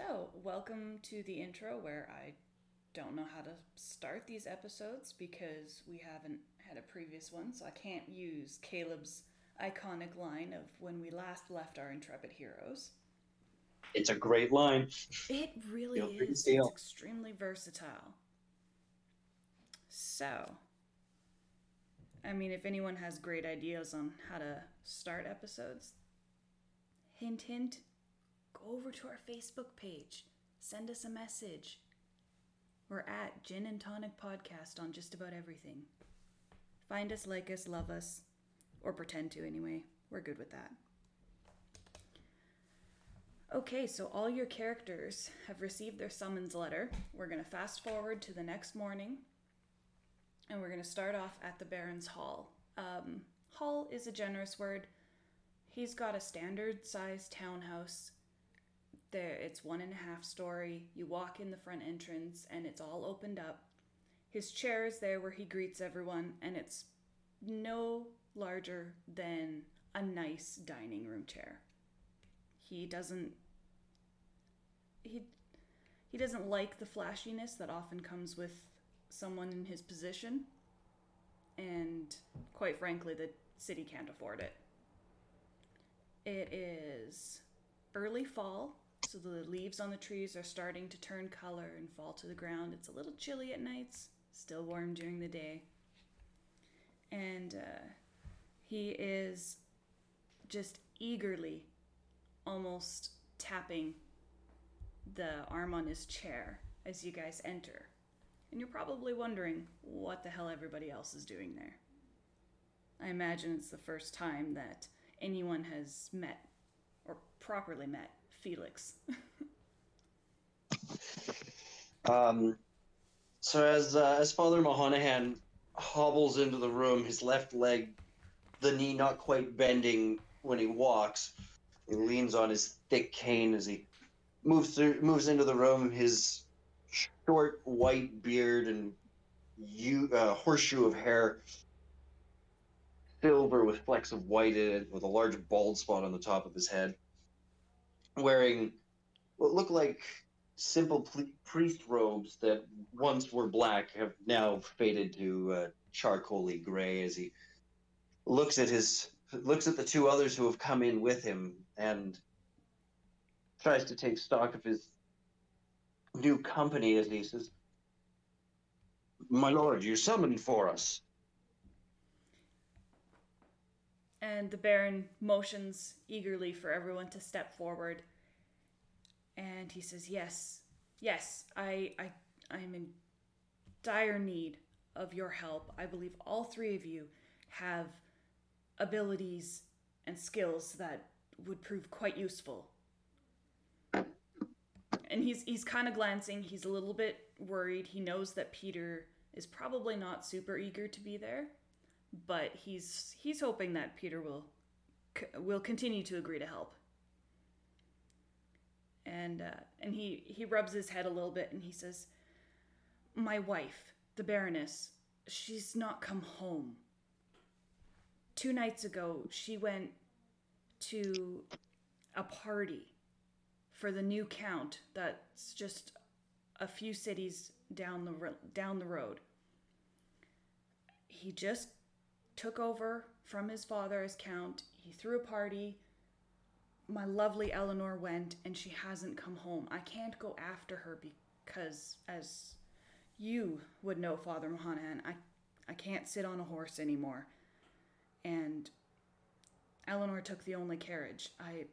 So, welcome to the intro where I don't know how to start these episodes because we haven't had a previous one, so I can't use Caleb's iconic line of when we last left our intrepid heroes. It's a great line. It really Feel free to is, it's steal. extremely versatile. So, I mean, if anyone has great ideas on how to start episodes, hint, hint, go over to our Facebook page, send us a message. We're at Gin and Tonic Podcast on just about everything. Find us, like us, love us, or pretend to anyway. We're good with that. Okay, so all your characters have received their summons letter. We're going to fast forward to the next morning, and we're going to start off at the Baron's Hall. Hall is a generous word. He's got a standard sized townhouse. It's 1.5 story. You walk in the front entrance and it's all opened up. His chair is there where he greets everyone, and it's no larger than a nice dining room chair. He doesn't he he doesn't like the flashiness that often comes with someone in his position, and quite frankly the city can't afford it. It is early fall, so the leaves on the trees are starting to turn color and fall to the ground. It's a little chilly at nights, still warm during the day. And he is just eagerly almost tapping the arm on his chair as you guys enter. And you're probably wondering what the hell everybody else is doing there. I imagine it's the first time that anyone has met, or properly met, Felix. Um, so as Father Mohonahan hobbles into the room, his left leg, the knee not quite bending when he walks, he leans on his thick cane as he moves into the room. His short white beard and horseshoe of hair, silver with flecks of white in it, with a large bald spot on the top of his head. Wearing what look like simple priest robes that once were black have now faded to charcoaly gray as he looks at the two others who have come in with him and tries to take stock of his new company as he says, "My lord, you summoned for us." And the Baron motions eagerly for everyone to step forward. And he says, "Yes, yes, I'm in dire need of your help. I believe all three of you have abilities and skills that would prove quite useful." And he's kind of glancing. He's a little bit worried. He knows that Peter is probably not super eager to be there, but he's hoping that Peter will continue to agree to help. And he rubs his head a little bit and he says, "My wife, the Baroness, she's not come home. 2 nights ago, she went to a party for the new count that's just a few cities down the road. He just took over from his father as count. He threw a party. My lovely Eleanor went, and she hasn't come home. I can't go after her because, as you would know, Father Mohanan, I can't sit on a horse anymore. And Eleanor took the only carriage.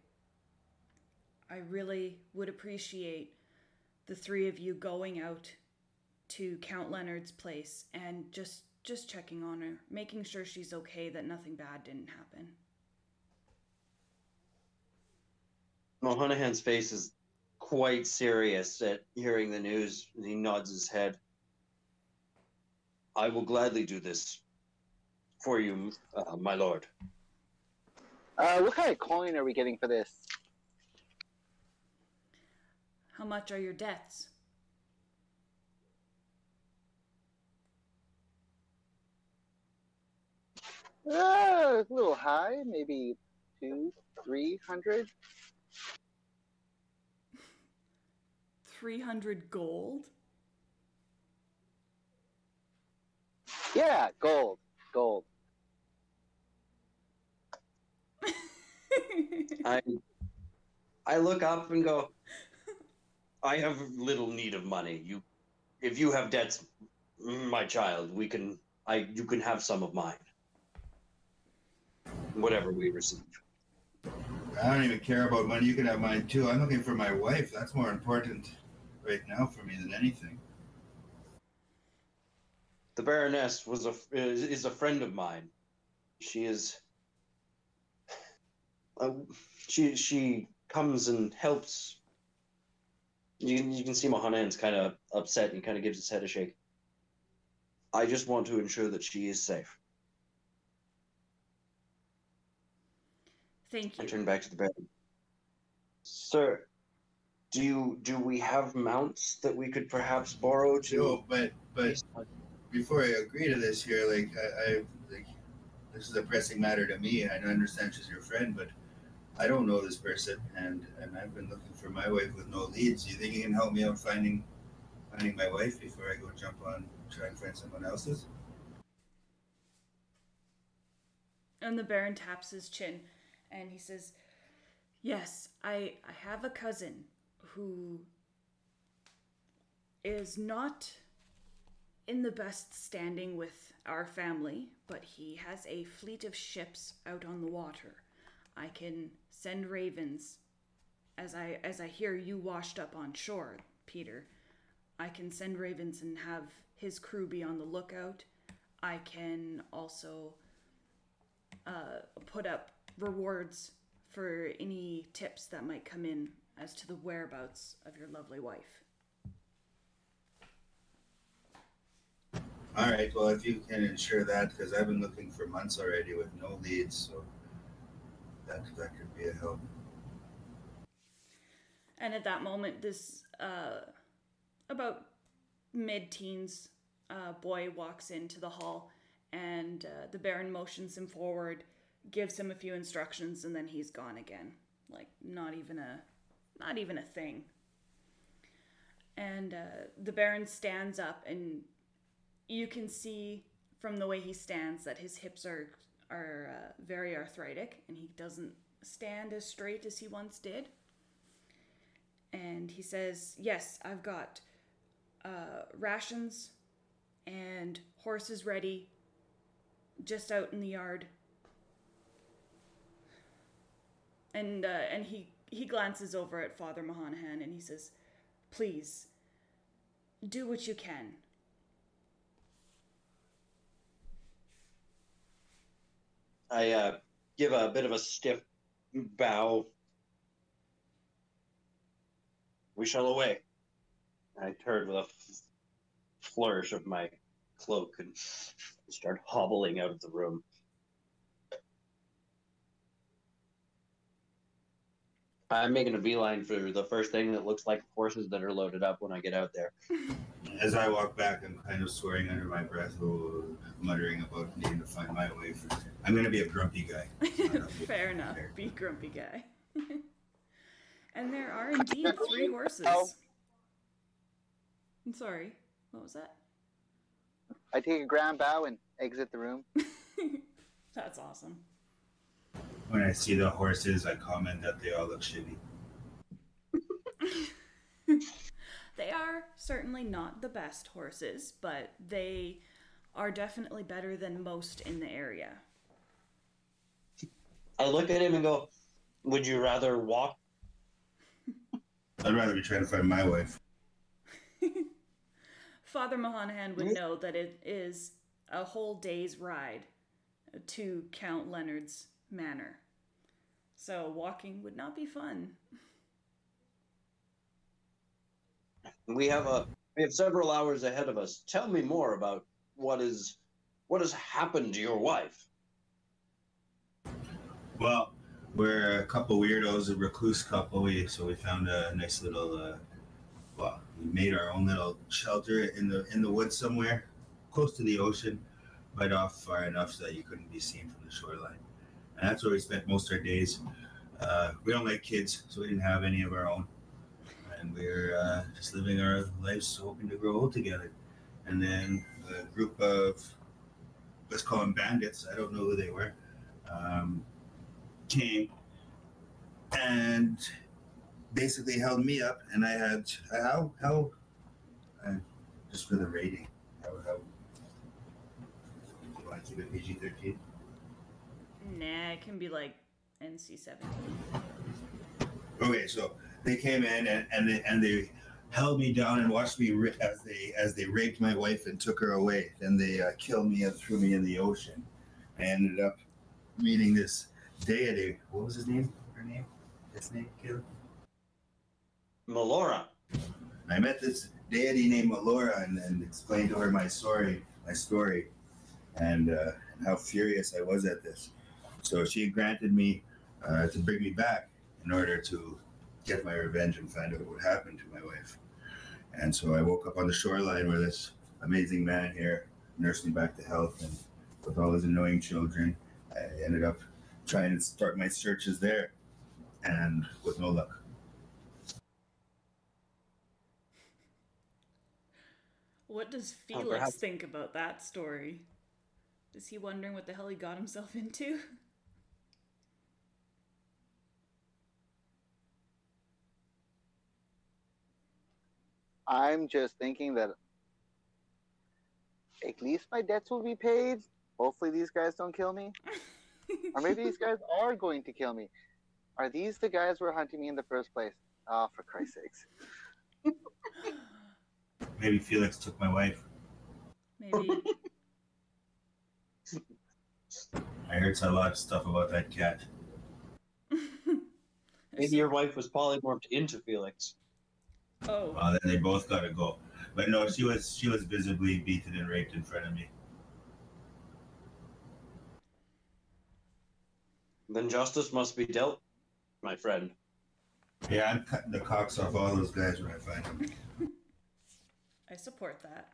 I really would appreciate the three of you going out to Count Leonard's place and just checking on her, making sure she's okay, that nothing bad didn't happen." Mohonahan's face is quite serious at hearing the news. He nods his head. "I will gladly do this for you, my lord." What kind of coin are we getting for this? "How much are your debts?" A little high, maybe 200, 300. 300 gold? Yeah, gold. Gold. I look up and go, I have little need of money. If you have debts, my child, you can have some of mine. Whatever we receive. I don't even care about money. You can have mine too. I'm looking for my wife. That's more important right now for me than anything. The Baroness is a friend of mine. She is. She comes and helps. You can see Mohanan's kind of upset, and he kind of gives his head a shake. I just want to ensure that she is safe. Thank you. I turn back to the Baron. Sir, do we have mounts that we could perhaps borrow to? No, but before I agree to this here, like I like this is a pressing matter to me. I understand she's your friend, but I don't know this person, and I've been looking for my wife with no leads. Do you think you can help me out finding my wife before I go jump on try and find someone else's? And the Baron taps his chin and he says, yes, I have a cousin who is not in the best standing with our family, but he has a fleet of ships out on the water. I can send ravens, as I hear you washed up on shore, Peter. I can send ravens and have his crew be on the lookout. I can also put up rewards for any tips that might come in as to the whereabouts of your lovely wife. All right. Well, if you can ensure that, because I've been looking for months already with no leads, so that could be a help. And at that moment, this about mid-teens boy walks into the hall, and the Baron motions him forward, gives him a few instructions, and then he's gone again. Like not even a thing. And the Baron stands up, and you can see from the way he stands that his hips are very arthritic, and he doesn't stand as straight as he once did. And he says, yes, I've got rations and horses ready just out in the yard. And he glances over at Father Mahanahan and he says, please, do what you can. I give a bit of a stiff bow. We shall away. I turn with a flourish of my cloak and start hobbling out of the room. I'm making a beeline for the first thing that looks like horses that are loaded up when I get out there. As I walk back, I'm kind of swearing under my breath, muttering about needing to find my wife. I'm going to be a grumpy guy. Fair enough. Be grumpy guy. And there are indeed 3 horses. Oh. I'm sorry. What was that? I take a grand bow and exit the room. That's awesome. When I see the horses, I comment that they all look shitty. They are certainly not the best horses, but they are definitely better than most in the area. I look at him and go, would you rather walk? I'd rather be trying to find my wife. Father Mahanahan would know that it is a whole day's ride to Count Leonard's manor. So walking would not be fun. We have several hours ahead of us. Tell me more about what has happened to your wife. Well, we're a couple weirdos, a recluse couple. So we found a nice little. We made our own little shelter in the woods somewhere, close to the ocean, right off far enough so that you couldn't be seen from the shoreline. And that's where we spent most of our days. We don't like kids, so we didn't have any of our own. and we're just living our lives, hoping to grow old together. And then a group of, let's call them bandits, I don't know who they were, came and basically held me up, and I had just for the rating, how do you want to keep it PG-13? Nah, it can be like NC-17. Okay, so they came in and they held me down and watched me as they raped my wife and took her away. Then they killed me and threw me in the ocean. I ended up meeting this deity. What was his name? Her name? His name? Caleb? Melora. I met this deity named Melora and explained to her my story, and how furious I was at this. So she granted me to bring me back in order to get my revenge and find out what happened to my wife. And so I woke up on the shoreline where this amazing man here nursed me back to health, and with all his annoying children, I ended up trying to start my searches there, and with no luck. What does Felix perhaps- think about that story? Is he wondering what the hell he got himself into? I'm just thinking that at least my debts will be paid. Hopefully these guys don't kill me. Or maybe these guys are going to kill me. Are these the guys who were hunting me in the first place? Oh, for Christ's sakes. Maybe Felix took my wife. Maybe. I heard a lot of stuff about that cat. Maybe your wife was polymorphed into Felix. Oh. Then they both got to go. But no, she was visibly beaten and raped in front of me. Then justice must be dealt, my friend. Yeah, I'm cutting the cocks off all those guys when I find them. I support that.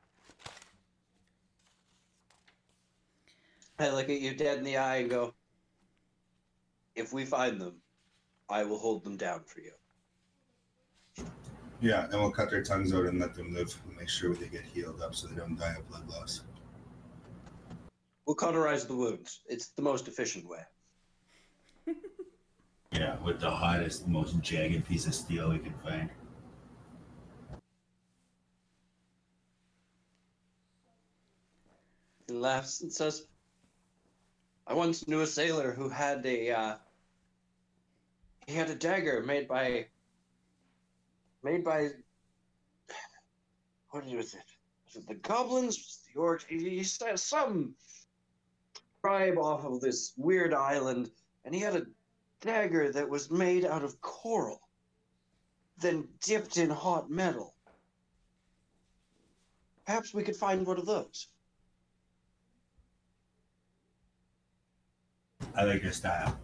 I look at you dead in the eye and go, if we find them, I will hold them down for you. Yeah, then we'll cut their tongues out and let them live and make sure they get healed up so they don't die of blood loss. We'll cauterize the wounds. It's the most efficient way. Yeah, with the hottest, most jagged piece of steel we can find. He laughs and says, I once knew a sailor who had a dagger made by what was it? Was it the goblins? Was it the orcs? He said some tribe off of this weird island, and he had a dagger that was made out of coral, then dipped in hot metal. Perhaps we could find one of those. I like your style.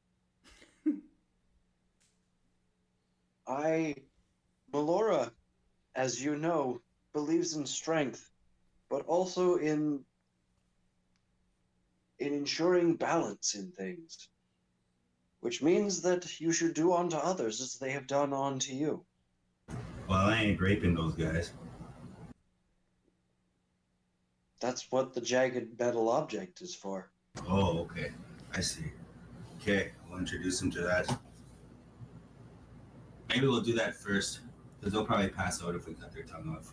Melora, as you know, believes in strength, but also in ensuring balance in things, which means that you should do unto others as they have done unto you. Well, I ain't raping those guys. That's what the jagged metal object is for. Oh, okay. I see. Okay, I'll introduce them to that. Maybe we'll do that first, because they'll probably pass out if we cut their tongue off.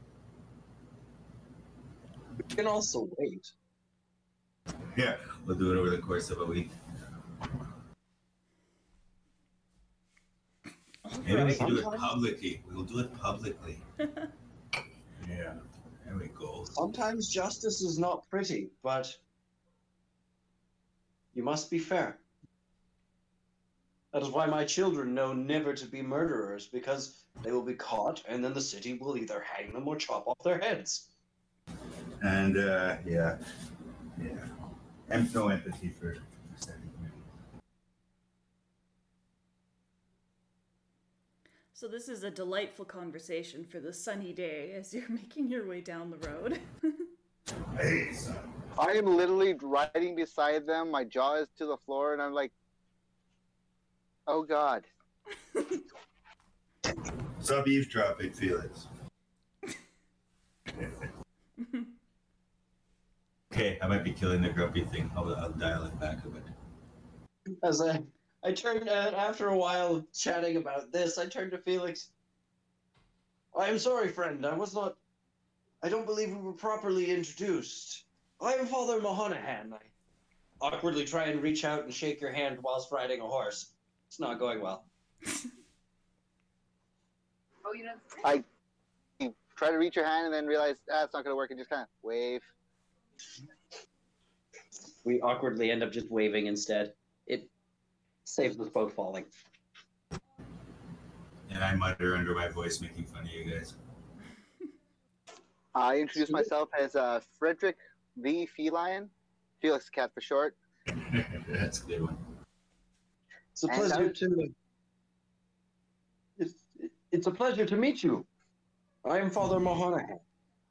We can also wait. Yeah, we'll do it over the course of a week. Maybe we can do it publicly. We'll do it publicly. Yeah, there we go. Sometimes justice is not pretty, but you must be fair. That is why my children know never to be murderers, because they will be caught, and then the city will either hang them or chop off their heads. And, yeah. And no empathy for second community. So this is a delightful conversation for the sunny day as you're making your way down the road. Hey, son. I am literally riding beside them. My jaw is to the floor, and I'm like, oh God. Stop eavesdropping, Felix. Okay, I might be killing the grumpy thing. I'll dial it back a bit. As I turned after a while of chatting about this, I turned to Felix. I am sorry, friend. I don't believe we were properly introduced. I am Father Mohonahan. I awkwardly try and reach out and shake your hand whilst riding a horse. It's not going well. I try to reach your hand and then realize it's not going to work and just kind of wave. We awkwardly end up just waving instead. It saves us both falling. And I mutter under my voice, making fun of you guys. I introduce myself as Frederick the Feline, Felix Cat for short. That's a good one. It's a pleasure to. It's a pleasure to meet you. I am Father Mohonahan.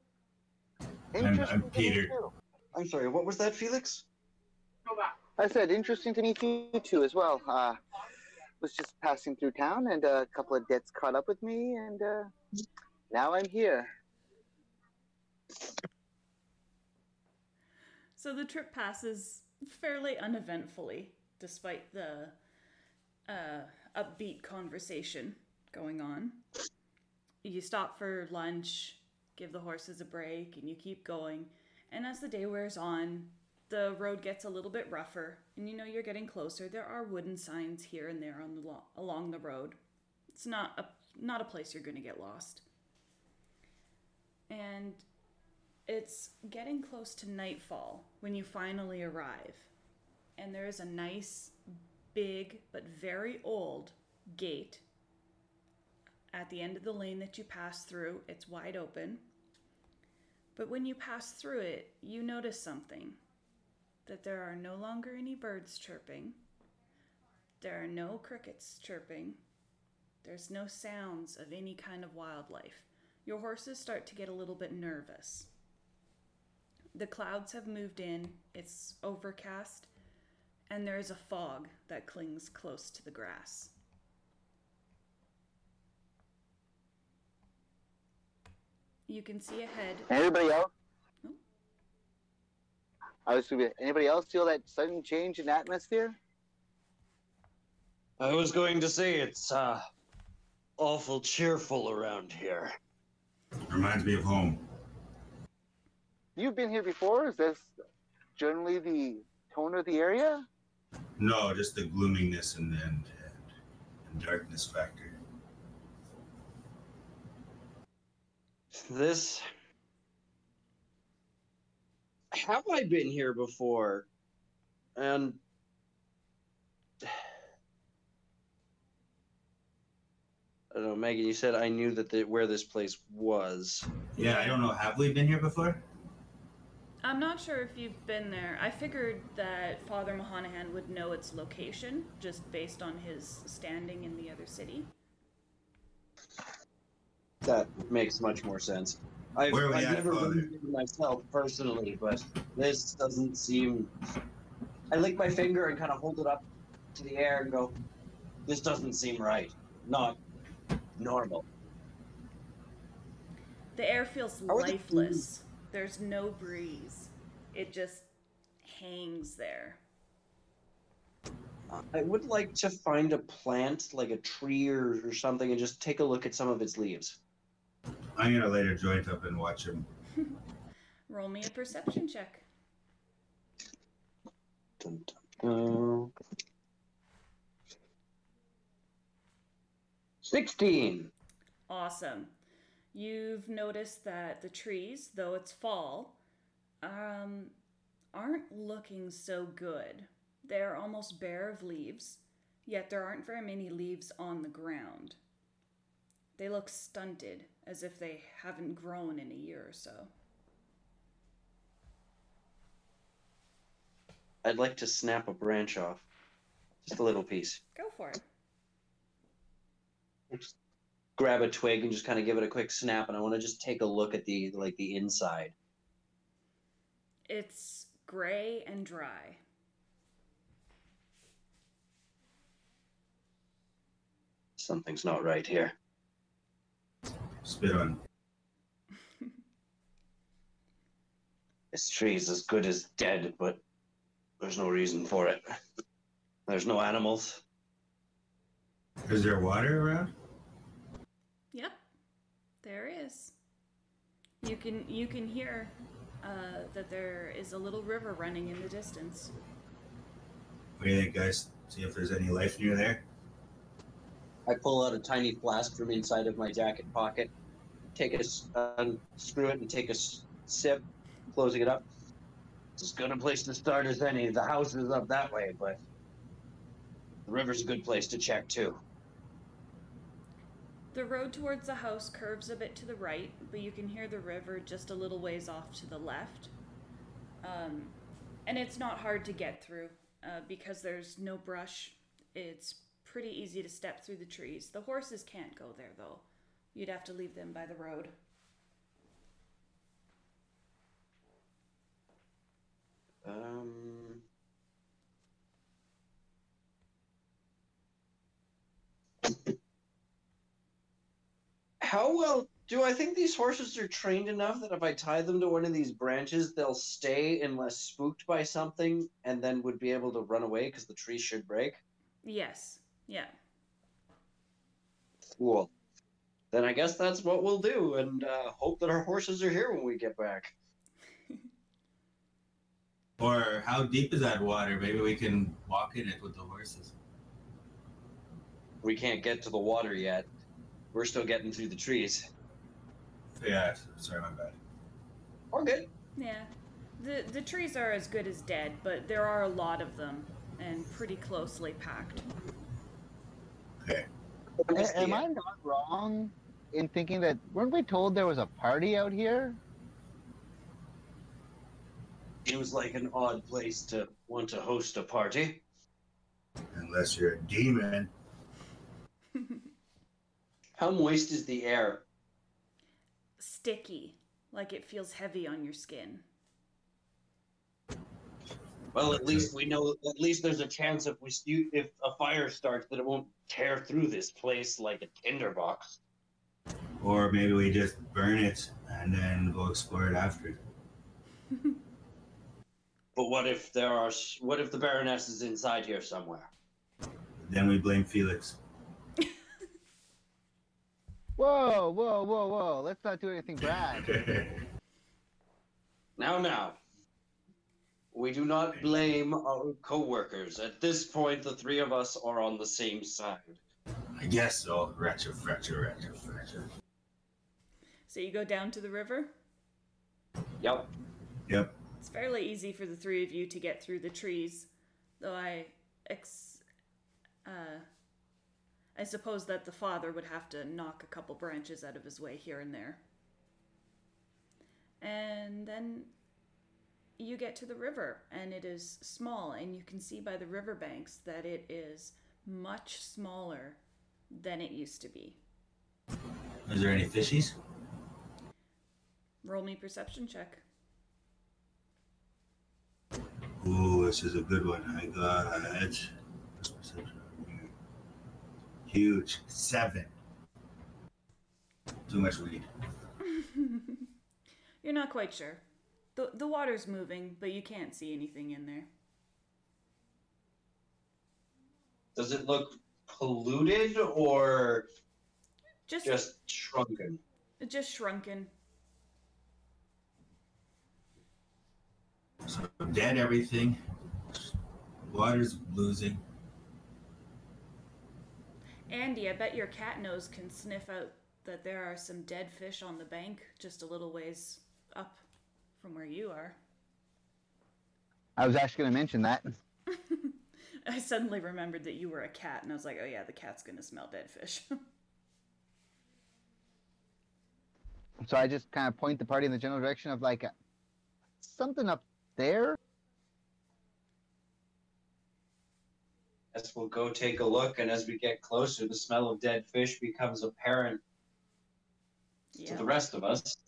I'm Peter. I'm sorry. What was that, Felix? I said interesting to meet you too as well. Was just passing through town and a couple of debts caught up with me, and now I'm here. So the trip passes fairly uneventfully, despite the upbeat conversation going on. You stop for lunch, give the horses a break, and you keep going. And as the day wears on, the road gets a little bit rougher, and you know you're getting closer. There are wooden signs here and there on along the road. It's not a place you're going to get lost. And it's getting close to nightfall when you finally arrive. And there is a nice, big, but very old gate at the end of the lane that you pass through. It's wide open. But when you pass through it, you notice something. That there are no longer any birds chirping. There are no crickets chirping. There's no sounds of any kind of wildlife. Your horses start to get a little bit nervous. The clouds have moved in, it's overcast, and there is a fog that clings close to the grass. You can see ahead. Anybody else? Oh. Anybody else feel that sudden change in atmosphere? I was going to say it's awful cheerful around here. Reminds me of home. You've been here before? Is this generally the tone of the area? No, just the gloominess and darkness factor. This. Have I been here before? And. I don't know, Megan, you said I knew that where this place was. Yeah, I don't know. Have we been here before? I'm not sure if you've been there. I figured that Father Mohonahan would know its location, just based on his standing in the other city. That makes much more sense. I've never been here myself personally, but this doesn't seem... I lick my finger and kind of hold it up to the air and go, this doesn't seem right. Not normal. The air feels lifeless. There's no breeze. It just hangs there. I would like to find a plant, like a tree or something, and just take a look at some of its leaves. I'm going to light a joint up and watch him. Roll me a perception check. Dun, dun, dun. 16. Awesome. You've noticed that the trees, though it's fall, aren't looking so good. They're almost bare of leaves, yet there aren't very many leaves on the ground. They look stunted, as if they haven't grown in a year or so. I'd like to snap a branch off. Just a little piece. Go for it. Just grab a twig and just kind of give it a quick snap, and I want to just take a look at the inside. It's gray and dry. Something's not right here. Spit on. This tree's as good as dead, but there's no reason for it. There's no animals. Is there water around? Yep, there is. You can hear that there is a little river running in the distance. What do you think, guys? See if there's any life near there. I pull out a tiny flask from inside of my jacket pocket, take unscrew it and take a sip, closing it up. It's as good a place to start as any. The house is up that way, but the river's a good place to check too. The road towards the house curves a bit to the right, but you can hear the river just a little ways off to the left. And it's not hard to get through because there's no brush. It's pretty easy to step through the trees. The horses can't go there, though. You'd have to leave them by the road. How well do I think these horses are trained enough that if I tie them to one of these branches, they'll stay unless spooked by something and then would be able to run away because the tree should break? Yes. Yeah. Cool. Then I guess that's what we'll do and hope that our horses are here when we get back. Or how deep is that water? Maybe we can walk in it with the horses. We can't get to the water yet. We're still getting through the trees. Yeah, sorry, my bad. We're good. Yeah. The trees are as good as dead, but there are a lot of them and pretty closely packed. Okay. Am I not wrong in thinking that, weren't we told there was a party out here? Seems like an odd place to want to host a party. Unless you're a demon. How moist is the air? Sticky, like it feels heavy on your skin. Well, at least we know. At least there's a chance if a fire starts that it won't tear through this place like a tinderbox. Or maybe we just burn it and then go explore it after. But what if the Baroness is inside here somewhere? Then we blame Felix. Whoa, whoa, whoa, whoa. Let's not do anything bad. Now. We do not blame our co-workers. At this point, the three of us are on the same side. I guess so. Retro. So you go down to the river? Yep. It's fairly easy for the three of you to get through the trees, though I suppose that the father would have to knock a couple branches out of his way here and there. And then you get to the river, and it is small, and you can see by the riverbanks that it is much smaller than it used to be. Is there any fishies? Roll me perception check. Ooh, this is a good one. I got huge 7. Too much weed. You're not quite sure. The water's moving, but you can't see anything in there. Does it look polluted or Just shrunken? Just shrunken. So dead everything. Water's losing. Andy, I bet your cat nose can sniff out that there are some dead fish on the bank just a little ways up from where you are. I was actually going to mention that. I suddenly remembered that you were a cat, and I was like, oh yeah, the cat's going to smell dead fish. So I just kind of point the party in the general direction of like something up there. As we'll go take a look, and as we get closer, the smell of dead fish becomes apparent to the rest of us.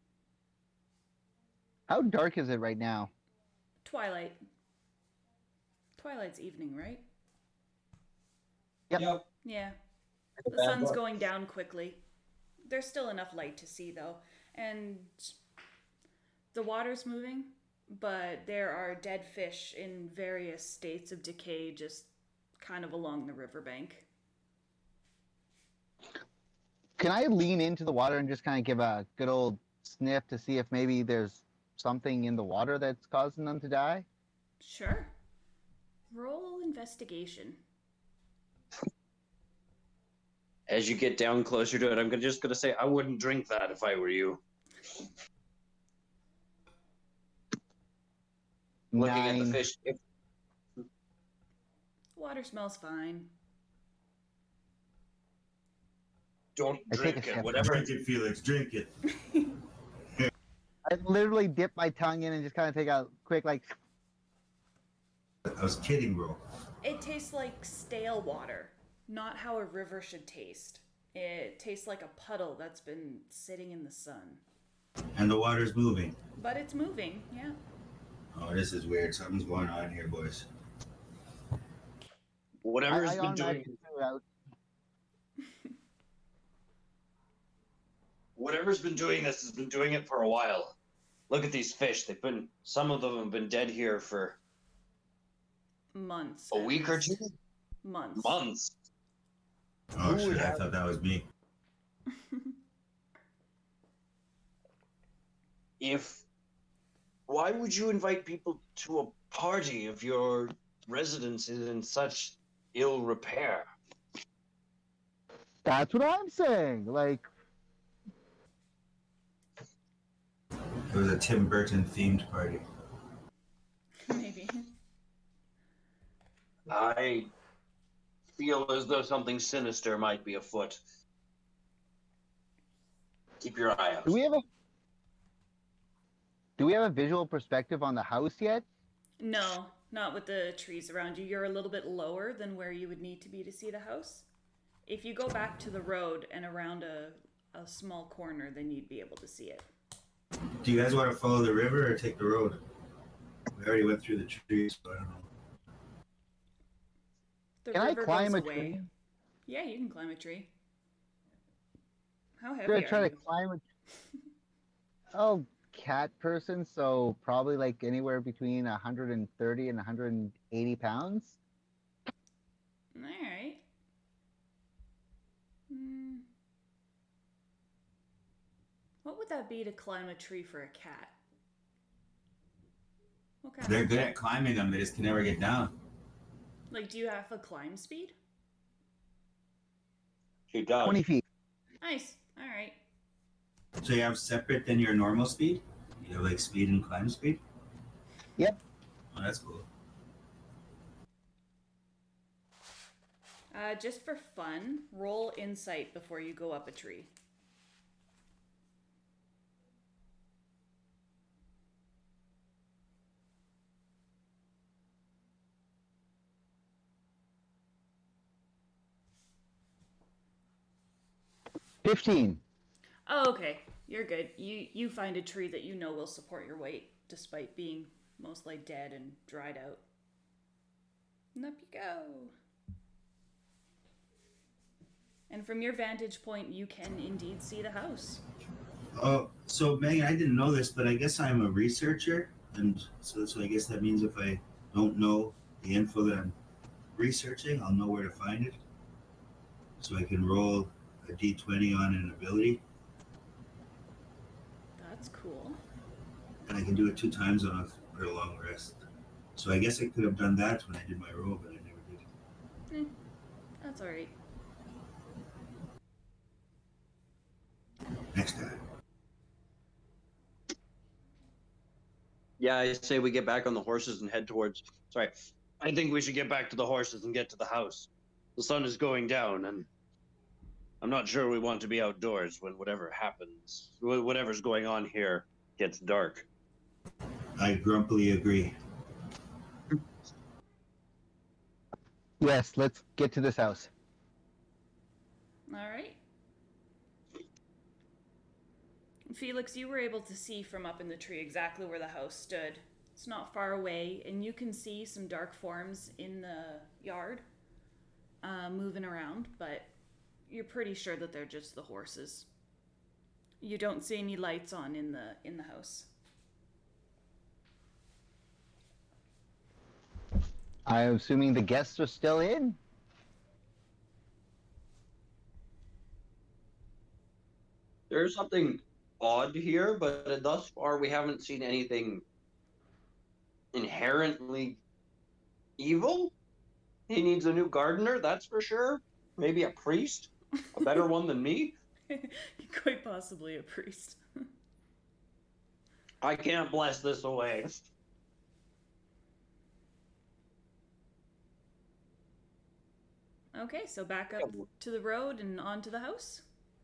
How dark is it right now? Twilight. Twilight's evening, right? Yep. Yep. Yeah. The sun's going down quickly. There's still enough light to see, though. And the water's moving, but there are dead fish in various states of decay just kind of along the riverbank. Can I lean into the water and just kind of give a good old sniff to see if maybe there's something in the water that's causing them to die? Sure. Roll investigation. As you get down closer to it, I'm just going to say I wouldn't drink that if I were you. Looking at the 9. fish. Water smells fine. Don't I take drink a it. sip. Whatever. Drink it, Felix. Drink it. I literally dip my tongue in and just kind of take a quick, like, I was kidding, bro. It tastes like stale water, not how a river should taste. It tastes like a puddle that's been sitting in the sun. And the water's moving. But it's moving, yeah. Oh, this is weird. Something's going on here, boys. Whatever's I been doing. automatically threw out. Whatever's been doing this has been doing it for a while. Look at these fish. Some of them have been dead here for Months. a at week or least. two. Months. Months. Oh, Who shit. would I have- thought that was me. Why would you invite people to a party if your residence is in such ill repair? That's what I'm saying. Like, It was a Tim Burton themed party. Maybe. I feel as though something sinister might be afoot. Keep your eye out. do we have a visual perspective on the house yet? No, not with the trees around you. You're a little bit lower than where you would need to be to see the house. If you go back to the road and around a small corner, then you'd be able to see it. Do you guys want to follow the river or take the road? We already went through the trees, so I don't know. The Can I river climb goes a away. tree? Yeah, you can climb a tree. How I'm heavy gonna are try you? to climb a. Oh, cat person, so probably like anywhere between 130 and 180 pounds. All right. Hmm. What would that be to climb a tree for a cat? What kind They're of, good at climbing them. They just can never get down. like, do you have a climb speed? She does. 20 feet. Nice. All right. So you have separate than your normal speed? You have like speed and climb speed? Yep. Oh, that's cool. Just for fun, roll insight before you go up a tree. $15. Oh, okay. You're good. You find a tree that you know will support your weight, despite being mostly dead and dried out. And up you go. And from your vantage point, you can indeed see the house. Oh, so Megan, I didn't know this, but I guess I'm a researcher, and so I guess that means if I don't know the info that I'm researching, I'll know where to find it. So I can roll a d20 on an ability, That's cool. and I can do it 2 times on a long rest. So I guess I could have done that when I did my roll, but I never did. That's alright. Next time. Yeah, I say we get back on the horses and head towards. Sorry, I think we should get back to the horses and get to the house. The sun is going down, and I'm not sure we want to be outdoors when whatever happens, whatever's going on here, gets dark. I grumpily agree. Yes, let's get to this house. Alright. Felix, you were able to see from up in the tree exactly where the house stood. It's not far away, and you can see some dark forms in the yard moving around, but you're pretty sure that they're just the horses. You don't see any lights on in the house. I'm assuming the guests are still in. There's something odd here, but thus far we haven't seen anything inherently evil. He needs a new gardener, that's for sure. Maybe a priest, a better one than me. Quite possibly a priest. I can't bless this away. Okay, so back up to the road and onto the house.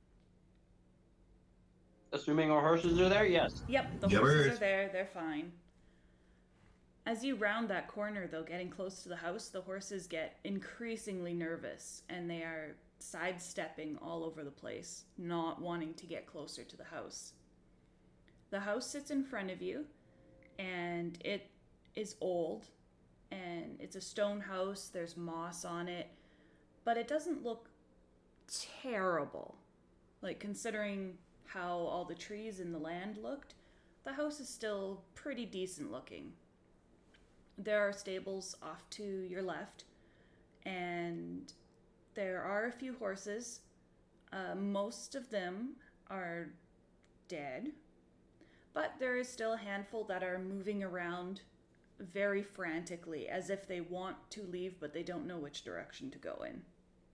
Assuming our horses are there, yes. Yep, the horses are there. They're fine. As you round that corner, though, getting close to the house, the horses get increasingly nervous, and they are sidestepping all over the place, not wanting to get closer to the house. The house sits in front of you, and it is old, and it's a stone house. There's moss on it, but it doesn't look terrible. Like, considering how all the trees in the land looked, the house is still pretty decent looking. There are stables off to your left, and there are a few horses. Most of them are dead, but there is still a handful that are moving around very frantically, as if they want to leave, but they don't know which direction to go in.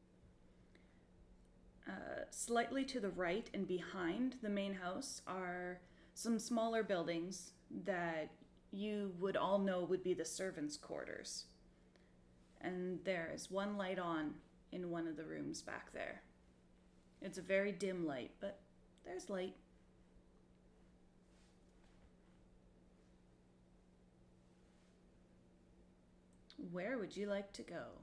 Slightly to the right and behind the main house are some smaller buildings that you would all know would be the servants' quarters. And there is one light on in one of the rooms back there. It's a very dim light, but there's light. Where would you like to go?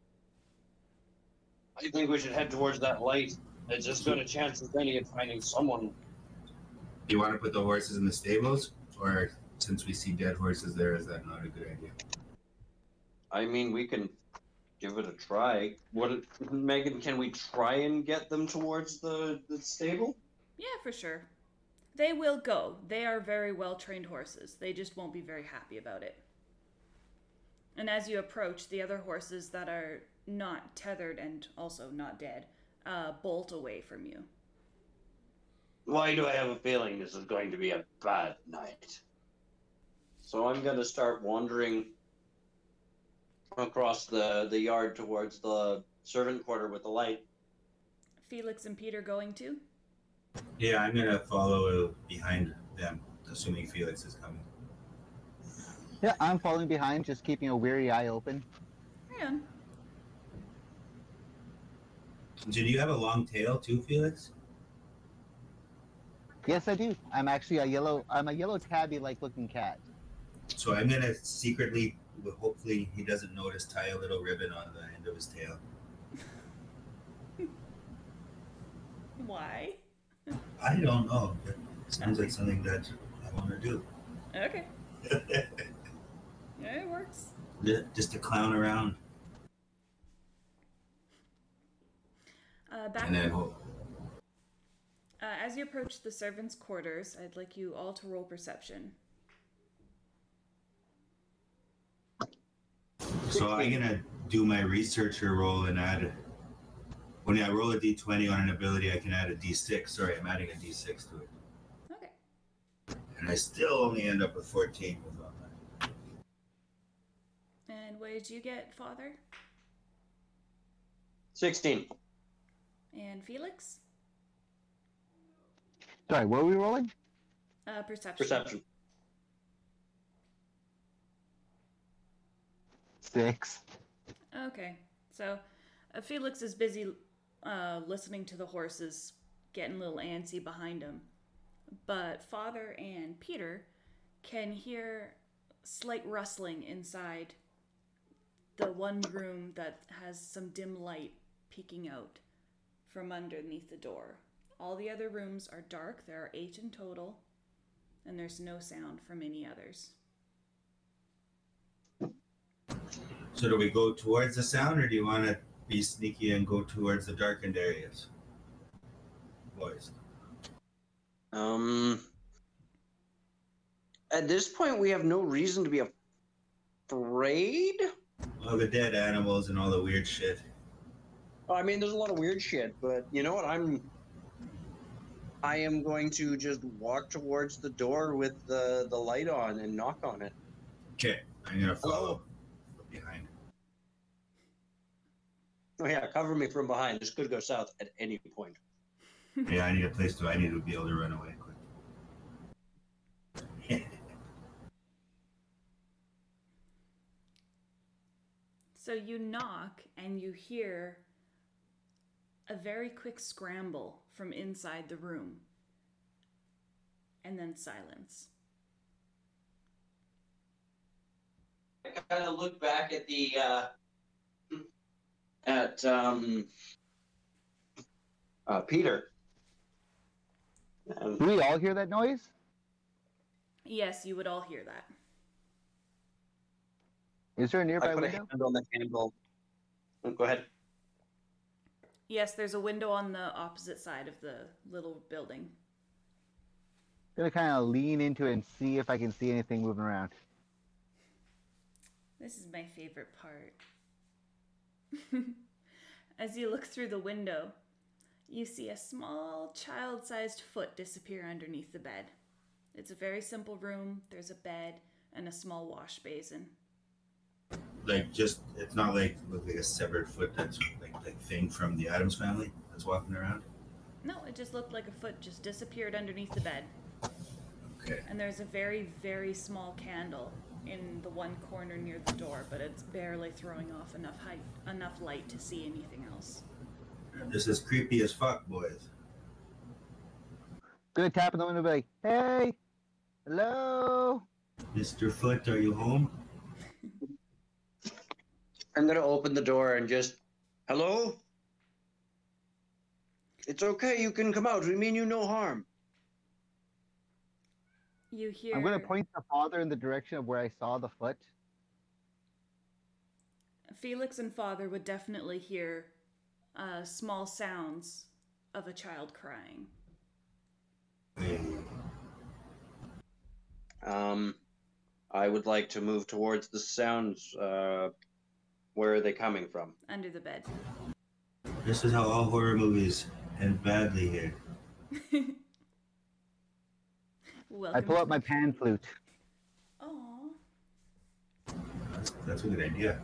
I think we should head towards that light. It's just got a chance of any of finding someone. Do you want to put the horses in the stables? Or since we see dead horses there, is that not a good idea? I mean, we can give it a try. Megan, can we try and get them towards the stable? Yeah, for sure. They will go. They are very well-trained horses. They just won't be very happy about it. And as you approach, the other horses that are not tethered and also not dead bolt away from you. Why do I have a feeling this is going to be a bad night? So I'm going to start wandering across the yard towards the servant quarter with the light. Felix and Peter going too? Yeah, I'm going to follow behind them, assuming Felix is coming. Yeah, I'm following behind, just keeping a weary eye open. Hang on. Did you have a long tail too, Felix? Yes, I do. I'm actually a yellow tabby-like looking cat. So I'm gonna secretly, hopefully he doesn't notice, tie a little ribbon on the end of his tail. Why? I don't know. It sounds like something that I want to do. Okay. Yeah, it works. Just to clown around. Back And then as you approach the servants' quarters, I'd like you all to roll perception. So I'm gonna do my researcher roll and add. When I roll a d20 on an ability, I can add a d6. Sorry, I'm adding a d6 to it. Okay. And I still only end up with 14 with all that. And what did you get, Father? 16. And Felix? Sorry, what are we rolling? Perception. Perception. 6. Okay. So Felix is busy listening to the horses, getting a little antsy behind him. But Father and Peter can hear slight rustling inside the one room that has some dim light peeking out from underneath the door. All the other rooms are dark. There are 8 in total, and there's no sound from any others. So do we go towards the sound, or do you want to be sneaky and go towards the darkened areas? Boys. Um, at this point, we have no reason to be afraid. All the dead animals and all the weird shit. I mean, there's a lot of weird shit, but you know what? I am going to just walk towards the door with the light on and knock on it. Okay, I'm gonna follow from behind. Oh yeah, cover me from behind. This could go south at any point. Yeah, I need a place to. I need to be able to run away quick. So you knock and you hear a very quick scramble from inside the room. And then silence. I kind of look back at the Peter. Do we all hear that noise? Yes, you would all hear that. Is there a I nearby put a window? hand on the handle. Oh, go ahead. Yes, there's a window on the opposite side of the little building. I'm gonna kind of lean into it and see if I can see anything moving around. This is my favorite part. As you look through the window, you see a small child-sized foot disappear underneath the bed. It's a very simple room. There's a bed and a small wash basin. Like, just it's not like a severed foot that's like thing from the Addams family that's walking around. No, it just looked like a foot just disappeared underneath the bed. Okay. And there's a very, very small candle in the one corner near the door, but it's barely throwing off enough light to see anything else. This is creepy as fuck, boys. Gonna tap on the window and be like, hey, hello? Mr. Foot, are you home? I'm gonna open the door and just, hello? It's okay, you can come out. We mean you no harm. You hear... I'm gonna point the father in the direction of where I saw the foot. Felix and Father would definitely hear small sounds of a child crying. I would like to move towards the sounds. Where are they coming from? Under the bed. This is how all horror movies end badly here. Welcome I pull out my pan flute. Aww. That's a good idea.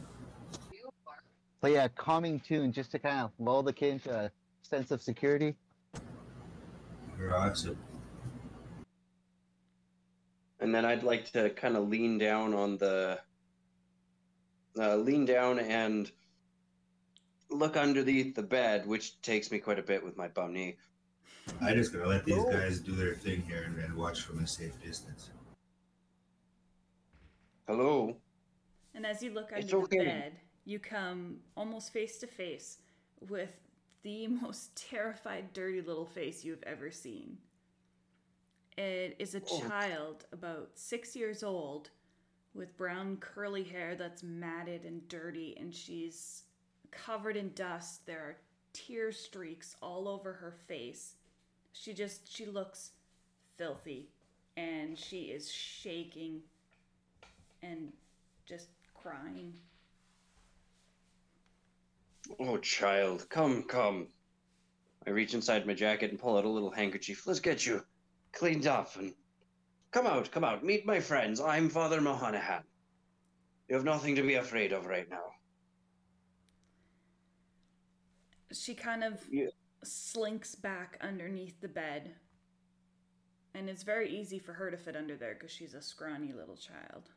Play a calming tune just to kind of lull the kid into a sense of security. You're awesome. And then I'd like to kind of lean down on the... lean down and look underneath the bed, which takes me quite a bit with my bum knee. I'm just gonna let these guys do their thing here and watch from a safe distance. Hello? And as you look under It's the okay. bed, you come almost face to face with the most terrified, dirty little face you've ever seen. It is a child about 6 years old with brown curly hair that's matted and dirty, and she's covered in dust. There are tear streaks all over her face. She looks filthy, and she is shaking and just crying. Oh, child, come. I reach inside my jacket and pull out a little handkerchief. Let's get you cleaned up and come out. Meet my friends. I'm Father Mahanahan. You have nothing to be afraid of right now. She kind of Yeah. slinks back underneath the bed. And it's very easy for her to fit under there because she's a scrawny little child.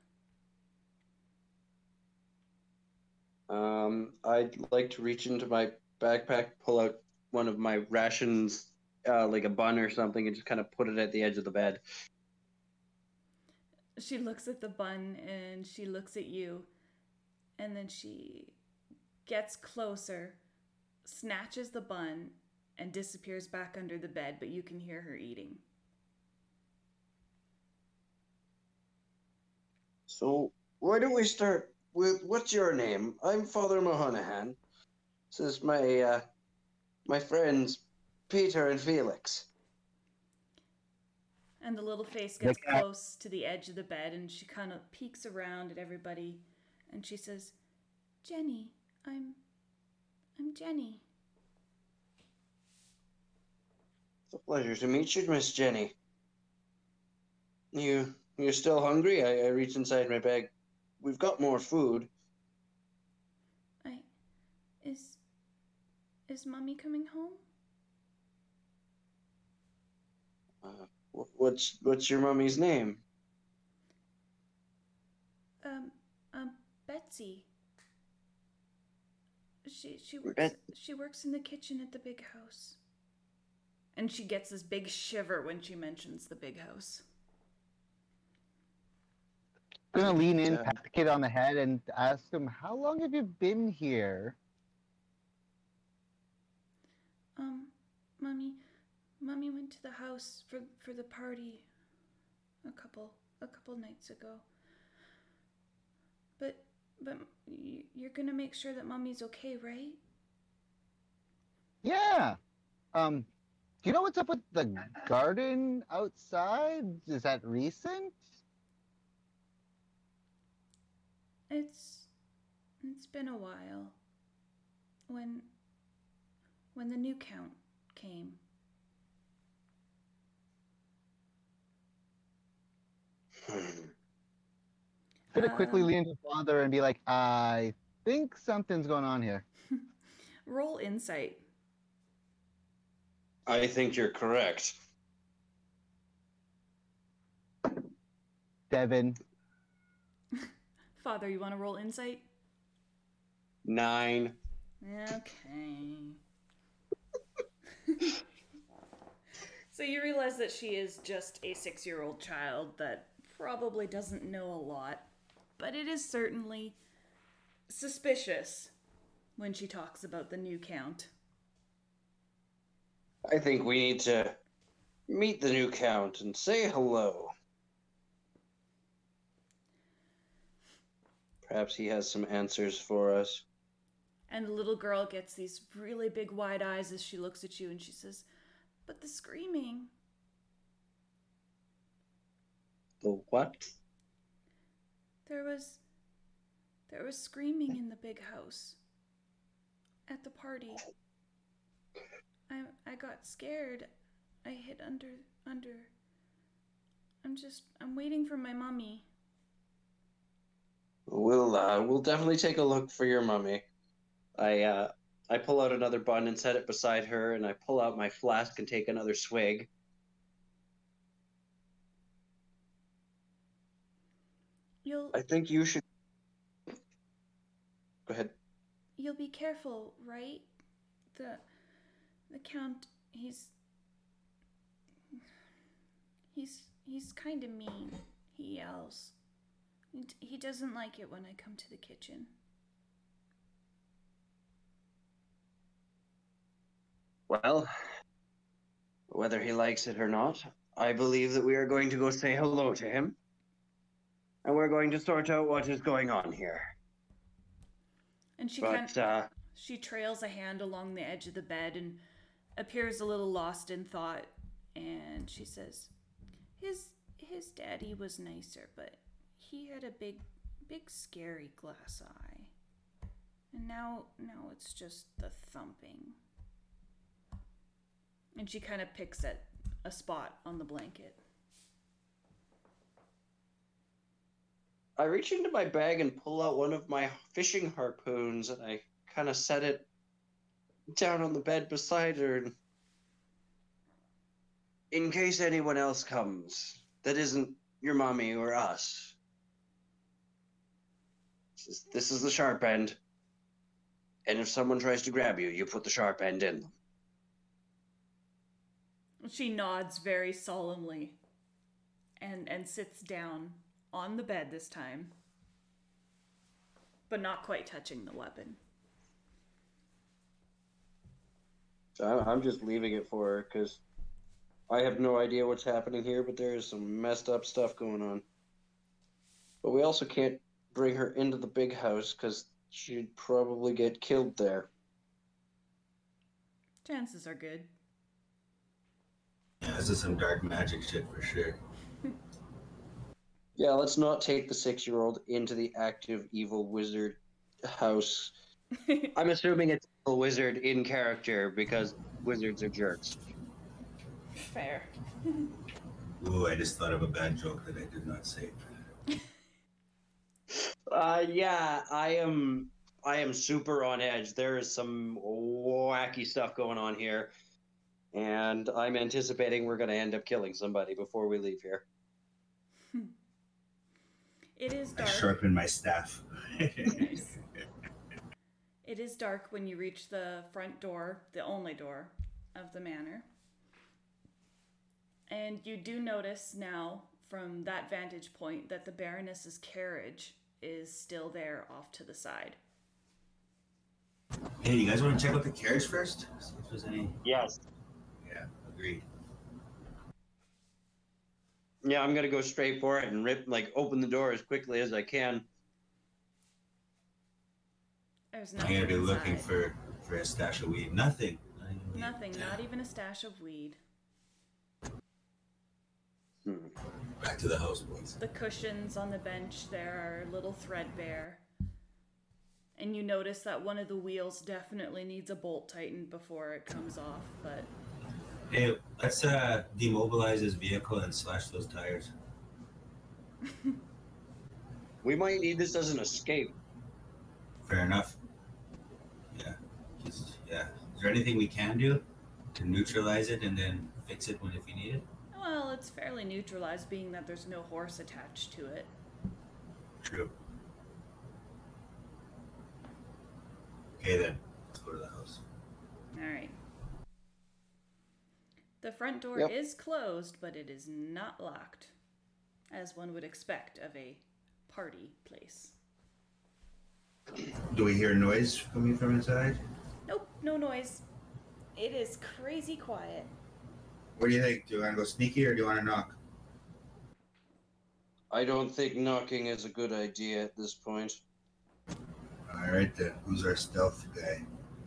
I'd like to reach into my backpack, pull out one of my rations, like a bun or something, and just kind of put it at the edge of the bed. She looks at the bun and she looks at you. And then she gets closer, snatches the bun, and disappears back under the bed, but you can hear her eating. So, why don't we start with, what's your name? I'm Father Mahanahan. This is my friends, Peter and Felix. And the little face gets The cat- close to the edge of the bed and she kind of peeks around at everybody and she says, Jenny, I'm Jenny. It's a pleasure to meet you, Miss Jenny. You're still hungry? I reach inside my bag. We've got more food. Is Mummy coming home? What's your mummy's name? Betsy. Bet- She works in the kitchen at the big house. And she gets this big shiver when she mentions the big house. I'm gonna lean in, Yeah. pat the kid on the head, and ask him, "How long have you been here?" Mummy went to the house for the party a couple nights ago. But you're gonna make sure that Mummy's okay, right? Yeah. Do you know what's up with the garden outside? Is that recent? It's been a while. When the new count came. I'm gonna quickly lean to father and be like, "I think something's going on here." Roll insight. I think you're correct. 7. Father, you want to roll insight? 9. Okay. So you realize that she is just a 6-year-old child that probably doesn't know a lot, but it is certainly suspicious when she talks about the new count. I think we need to meet the new count and say hello. Perhaps he has some answers for us. And the little girl gets these really big wide eyes as she looks at you and she says, "But the screaming." The what? There was screaming in the big house at the party. I got scared. I hid under. I'm waiting for my mummy. We'll definitely take a look for your mummy. I pull out another bun and set it beside her, and I pull out my flask and take another swig. I think you should. Go ahead. You'll be careful, right? The count, he's kind of mean. He yells. He doesn't like it when I come to the kitchen. Well, whether he likes it or not, I believe that we are going to go say hello to him. And we're going to sort out what is going on here. And she But, she trails a hand along the edge of the bed and appears a little lost in thought. And she says, his daddy was nicer, but he had a big scary glass eye. And now it's just the thumping. And she kind of picks at a spot on the blanket. I reach into my bag and pull out one of my fishing harpoons, and I kind of set it down on the bed beside her. In case anyone else comes that isn't your mommy or us. This is the sharp end. And if someone tries to grab you, you put the sharp end in them. She nods very solemnly and sits down on the bed this time, but not quite touching the weapon. So I'm just leaving it for her because I have no idea what's happening here, but there is some messed up stuff going on. But we also can't bring her into the big house because she'd probably get killed there. Chances are good. Yeah, this is some dark magic shit for sure. Yeah, let's not take the 6-year-old into the active evil wizard house. I'm assuming it's a wizard in character because wizards are jerks. Fair. Ooh, I just thought of a bad joke that I did not say. Yeah, I am super on edge. There is some wacky stuff going on here, and I'm anticipating we're going to end up killing somebody before we leave here. It is I dark. sharpen my staff. Nice. It is dark when you reach the front door, the only door of the manor. And you do notice now, from that vantage point, that the Baroness's carriage is still there off to the side. Hey, you guys want to check out the carriage first? See if there's any. Yes. Yeah, agreed. Yeah, I'm going to go straight for it and open the door as quickly as I can. There's I'm nothing gonna be inside. looking for a stash of weed. Nothing. Nothing, not even a stash of weed. Back to the house, boys. The cushions on the bench there are a little threadbare. And you notice that one of the wheels definitely needs a bolt tightened before it comes off, but Hey, let's demobilize this vehicle and slash those tires. We might need this as an escape. Fair enough. Yeah. Yeah. Is there anything we can do to neutralize it and then fix it if we need it? well, it's fairly neutralized being that there's no horse attached to it. True. Okay then, let's go to the house. Alright. The front door Yep. is closed, but it is not locked, as one would expect of a party place. Do we hear noise coming from inside? Nope, no noise. It is crazy quiet. What do you think? Do you want to go sneaky or do you want to knock? I don't think knocking is a good idea at this point. All right then. Who's our stealth guy?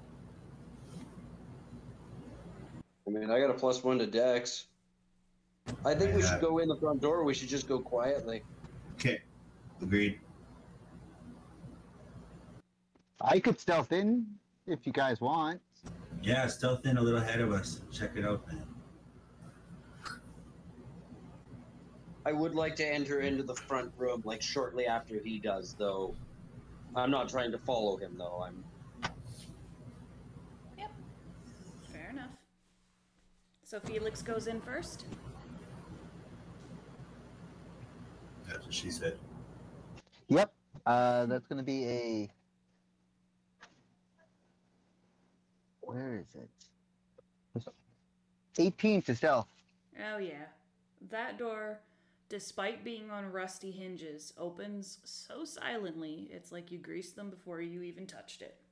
I mean, I got a +1 to Dex. I think we Yeah. should go in the front door. Or we should just go quietly. Okay. Agreed. I could stealth in if you guys want. Yeah, stealth in a little ahead of us. Check it out, man. I would like to enter into the front room shortly after he does, though. I'm not trying to follow him, though. Yep. Fair enough. So Felix goes in first. That's what she said. Yep. That's gonna be a. Where is it? 18 to stealth. Oh yeah. That door, despite being on rusty hinges, opens so silently, it's like you greased them before you even touched it.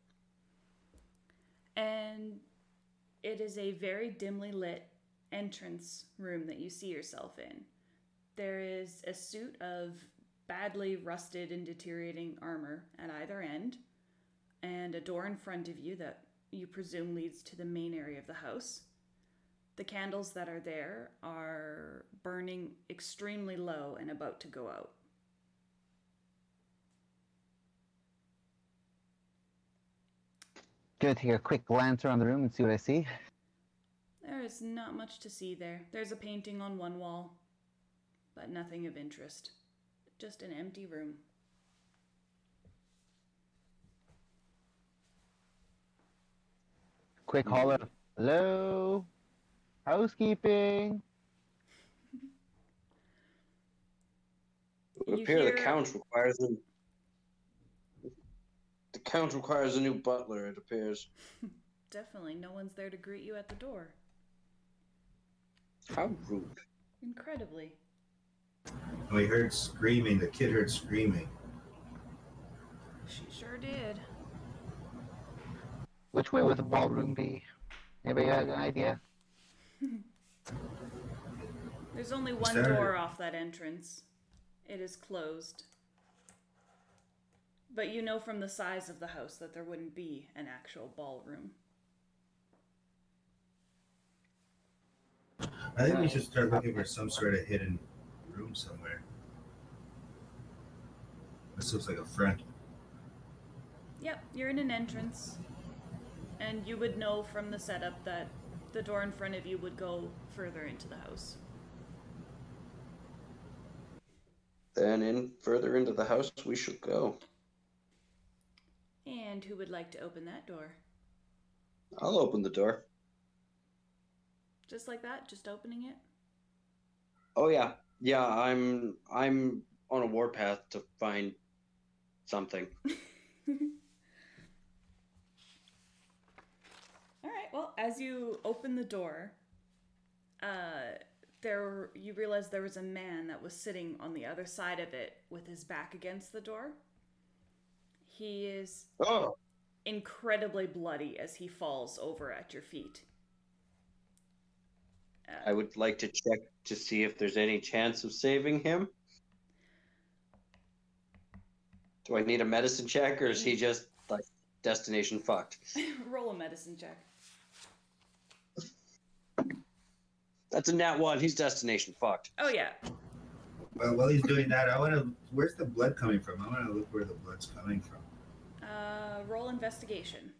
And it is a very dimly lit entrance room that you see yourself in. There is a suit of badly rusted and deteriorating armor at either end, and a door in front of you that you presume leads to the main area of the house. The candles that are there are burning extremely low and about to go out. Gonna take a quick glance around the room and see what I see. There is not much to see there. There's a painting on one wall, but nothing of interest. Just an empty room. Quick holler. Hello? Housekeeping? It would You appear hear- the count requires a new butler, it appears. Definitely, no one's there to greet you at the door. How rude. Incredibly. We heard screaming. The kid heard screaming. She sure did. Which way would the ballroom be? Anybody got an idea? There's only one Saturday. door off that entrance. It is closed. But you know from the size of the house that there wouldn't be an actual ballroom. I think we should start looking for some sort of hidden room somewhere. This looks like a front. Yep, you're in an entrance. And you would know from the setup that the door in front of you would go further into the house. Then further into the house we should go. And who would like to open that door? I'll open the door. Just like that? Just opening it? Oh yeah. Yeah, I'm on a warpath to find something. Alright, well, as you open the door, you realize there was a man that was sitting on the other side of it with his back against the door. He is incredibly bloody as he falls over at your feet. I would like to check to see if there's any chance of saving him. Do I need a medicine check, or is he just like destination fucked? Roll a medicine check. That's a nat 1. He's destination fucked. Oh yeah. Well, while he's doing that, I want to. Where's the blood coming from? I want to look where the blood's coming from. Roll investigation.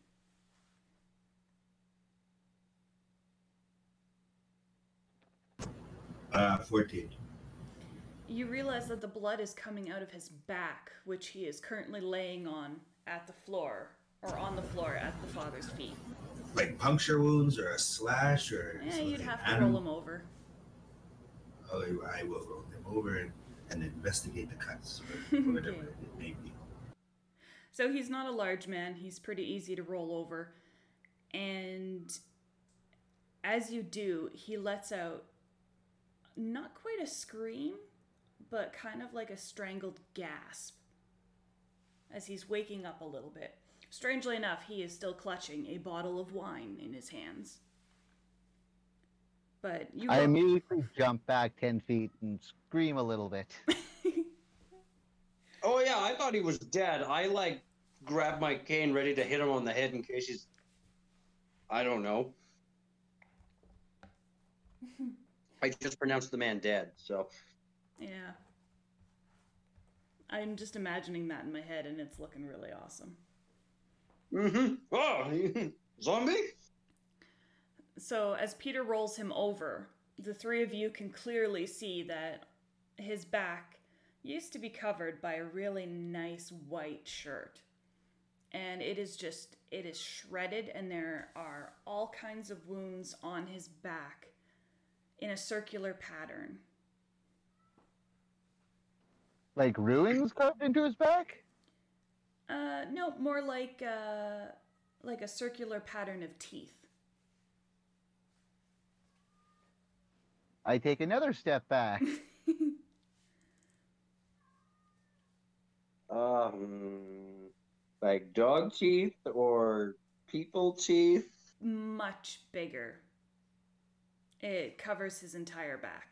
14. You realize that the blood is coming out of his back, which he is currently laying on at the floor, or on the floor at the father's feet. Like puncture wounds or a slash or Yeah, something. you'd have to roll him over. Oh, I will roll him over and investigate the cuts, or whatever Okay. it may be. So he's not a large man. He's pretty easy to roll over. And as you do, he lets out not quite a scream, but kind of like a strangled gasp as he's waking up a little bit. Strangely enough, he is still clutching a bottle of wine in his hands. But you I immediately jump back 10 feet and scream a little bit. Oh yeah, I thought he was dead. I like grabbed my cane ready to hit him on the head in case he's, I don't know. I just pronounced the man dead, so. Yeah. I'm just imagining that in my head, and it's looking really awesome. Mm-hmm. Oh, zombie? So as Peter rolls him over, the three of you can clearly see that his back used to be covered by a really nice white shirt. And it is shredded, and there are all kinds of wounds on his back in a circular pattern. Like ruins carved into his back? No, more like a circular pattern of teeth. I take another step back. Like dog teeth or people teeth? Much bigger. It covers his entire back.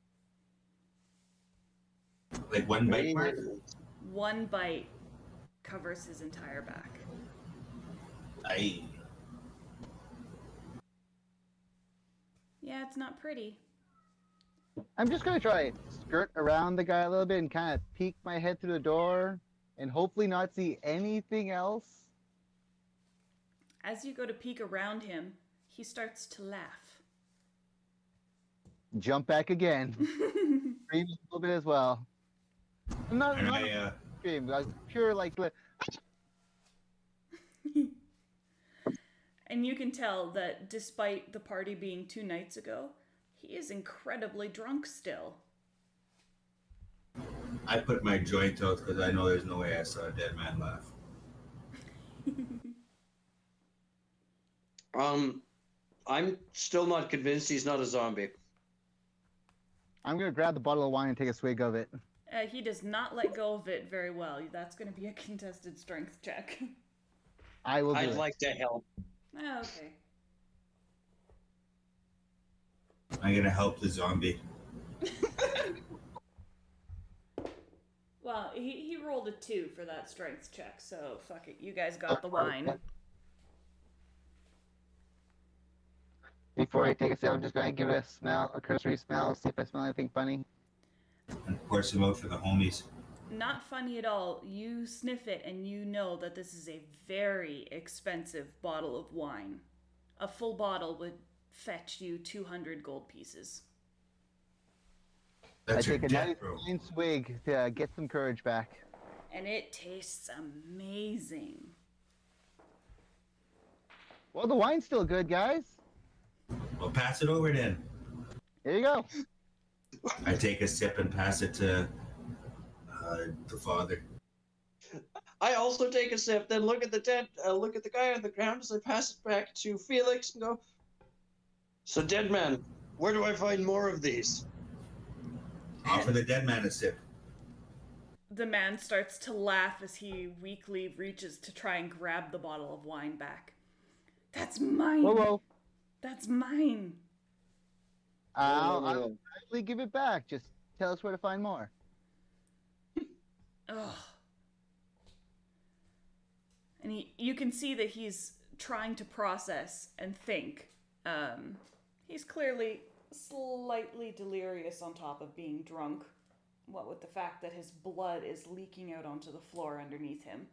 Like one bite mark? One bite covers his entire back. Aye. Yeah, it's not pretty. I'm just going to try and skirt around the guy a little bit and kind of peek my head through the door and hopefully not see anything else. As you go to peek around him, he starts to laugh. Jump back again. Screams a little bit as well. Not scream, like pure like. And you can tell that despite the party being 2 nights ago, he is incredibly drunk still. I put my joint out because I know there's no way I saw a dead man laugh. I'm still not convinced he's not a zombie. I'm going to grab the bottle of wine and take a swig of it. He does not let go of it very well. That's going to be a contested strength check. I will do I'd it. like to help. Oh, okay. I'm gonna help the zombie. Well, he rolled a 2 for that strength check, so fuck it. You guys got the wine. Before I take a sip, I'm just going to give it a smell, a cursory smell, see if I smell anything funny. And pour some out for the homies. Not funny at all. You sniff it and you know that this is a very expensive bottle of wine. A full bottle would fetch you 200 gold pieces. That's I your take a debt, nice bro. clean swig to get some courage back. And it tastes amazing. Well, the wine's still good, guys. Well, pass it over then. Here you go. I take a sip and pass it to the father. I also take a sip, then look at the look at the guy on the ground as I pass it back to Felix and go, "So, dead man, where do I find more of these?" Offer the dead man a sip. The man starts to laugh as he weakly reaches to try and grab the bottle of wine back. That's mine. Whoa, whoa. That's mine. I'll gladly give it back. Just tell us where to find more. Ugh. And you can see that he's trying to process and think. He's clearly slightly delirious on top of being drunk. What with the fact that his blood is leaking out onto the floor underneath him.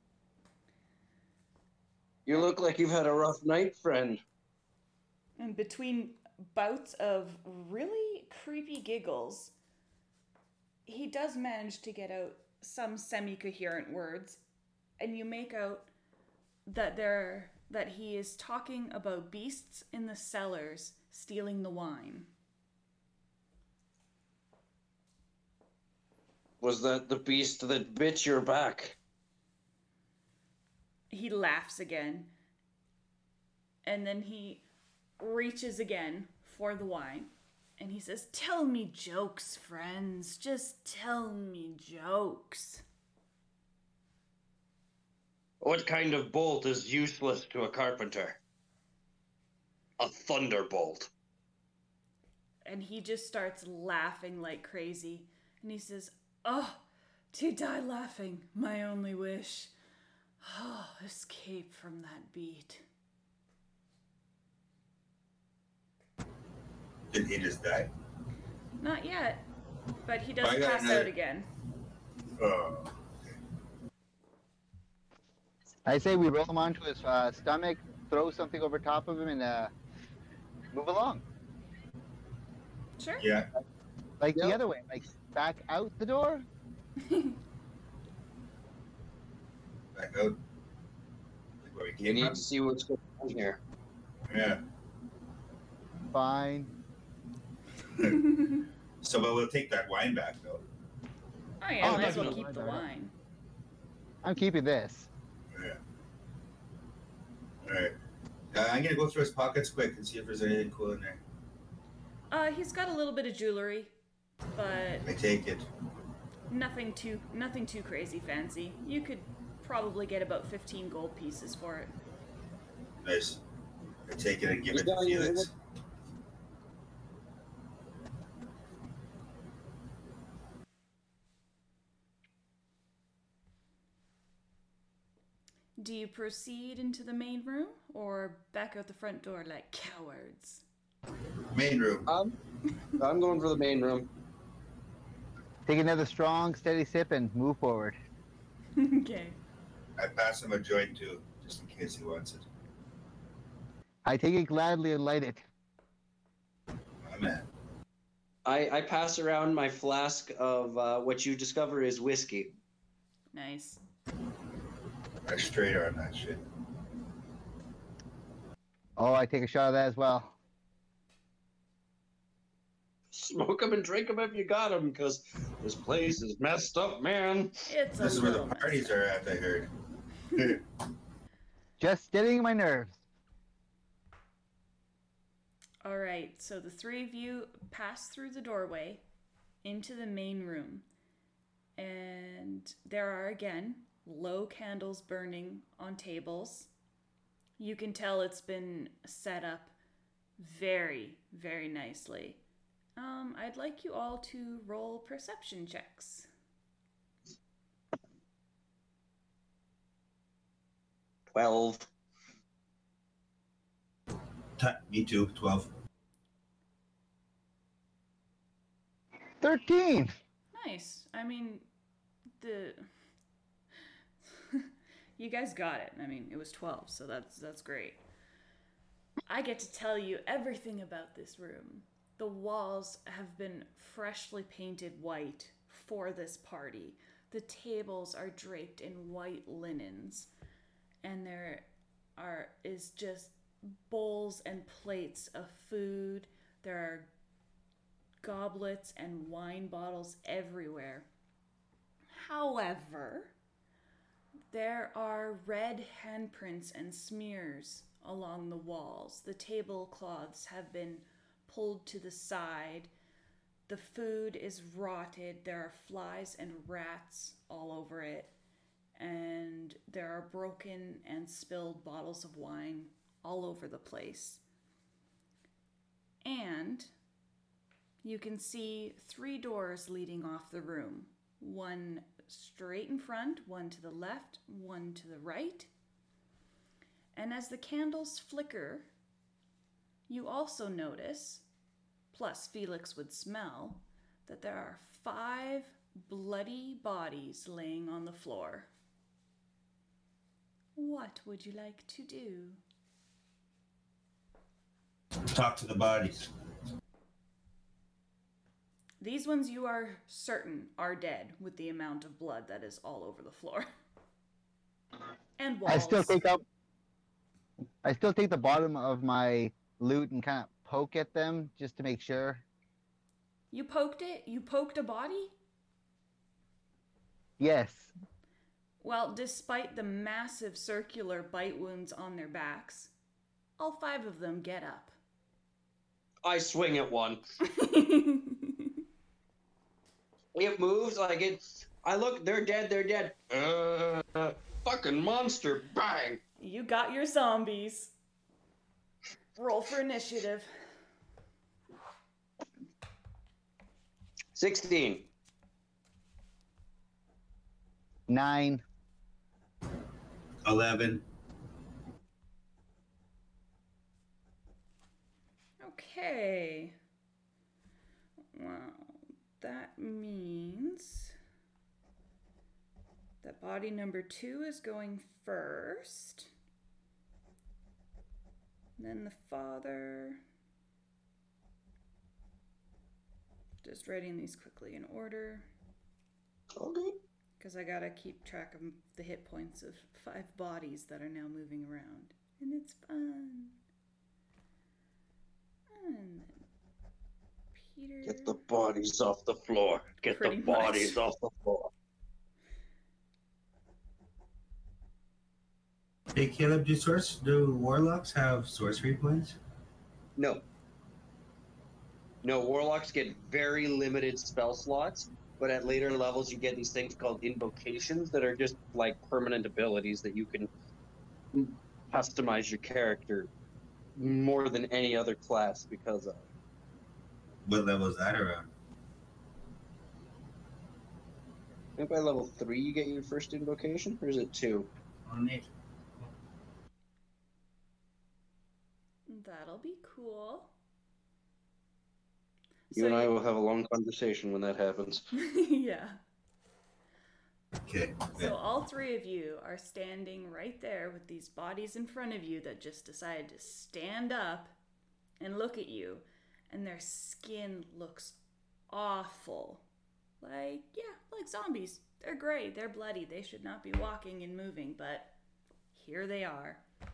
You look like you've had a rough night, friend. And between bouts of really creepy giggles, he does manage to get out some semi-coherent words, and you make out that he is talking about beasts in the cellars stealing the wine. Was that the beast that bit your back? He laughs again, and then he reaches again for the wine, and he says, "Tell me jokes, friends. Just tell me jokes." What kind of bolt is useless to a carpenter? A thunderbolt. And he just starts laughing like crazy, and he says, "Oh, to die laughing, my only wish. Oh, escape from that beat." Did he just die? Not yet, but he does I got pass another- out again. Oh. I say we roll him onto his stomach, throw something over top of him, and move along. Sure. Yeah. Like the Yep. other way, like back out the door. Back out. Like where we You came need from. to see what's going on here. Yeah. Fine. So, but we'll take that wine back, though. Oh yeah, Oh, might as well definitely. keep the wine. I'm keeping this. Yeah. All right. I'm gonna go through his pockets quick and see if there's anything cool in there. He's got a little bit of jewelry, but I take it. nothing too crazy fancy. You could probably get about 15 gold pieces for it. Nice. I take it and give You it to got any- Felix. Do you proceed into the main room or back out the front door like cowards? Main room. I'm going for the main room. Take another strong, steady sip and move forward. Okay. I pass him a joint too, just in case he wants it. I take it gladly and light it. My man. I pass around my flask of what you discover is whiskey. Nice. I straight arm that shit. Oh, I take a shot of that as well. Smoke them and drink them if you got them, because this place is messed up, man. It's a This is where the little parties are at, I heard. Just steadying my nerves. All right, so the three of you pass through the doorway into the main room. And there are, again, low candles burning on tables. You can tell it's been set up very, very nicely. I'd like you all to roll perception checks. 12. Me too. 12. 13. Nice. I mean, the you guys got it. I mean, it was 12, so that's great. I get to tell you everything about this room. The walls have been freshly painted white for this party. The tables are draped in white linens, and there is just bowls and plates of food. There are goblets and wine bottles everywhere. However, there are red handprints and smears along the walls. The tablecloths have been pulled to the side. The food is rotted. There are flies and rats all over it. And there are broken and spilled bottles of wine all over the place. And you can see 3 doors leading off the room. One straight in front, one to the left, one to the right. And as the candles flicker, you also notice, plus Felix would smell, that there are 5 bloody bodies laying on the floor. What would you like to do? Talk to the bodies. These ones you are certain are dead with the amount of blood that is all over the floor. And walls. I still take the bottom of my loot and kind of poke at them just to make sure. You poked it? You poked a body? Yes. Well, despite the massive circular bite wounds on their backs, all 5 of them get up. I swing at one. It moves like it. I look. They're dead. They're dead. Fucking monster! Bang! You got your zombies. Roll for initiative. 16. 9. 11. Okay. Well, that means that body number 2 is going first. Then the father. Just writing these quickly in order. Okay. Because I gotta keep track of the hit points of 5 bodies that are now moving around. And it's fun. And then Peter. Get the bodies off the floor. Get Pretty the bodies much. off the floor. Hey, Caleb, do warlocks have sorcery points? No. No, warlocks get very limited spell slots, but at later levels you get these things called invocations that are just like permanent abilities that you can customize your character more than any other class because of. What level is that around? I think by level 3 you get your first invocation, or is it 2? Oh, neat. That'll be cool. You and I will have a long conversation when that happens. Yeah. Okay. So all 3 of you are standing right there with these bodies in front of you that just decided to stand up and look at you. And their skin looks awful. Like zombies. They're gray, they're bloody, they should not be walking and moving, but here they are.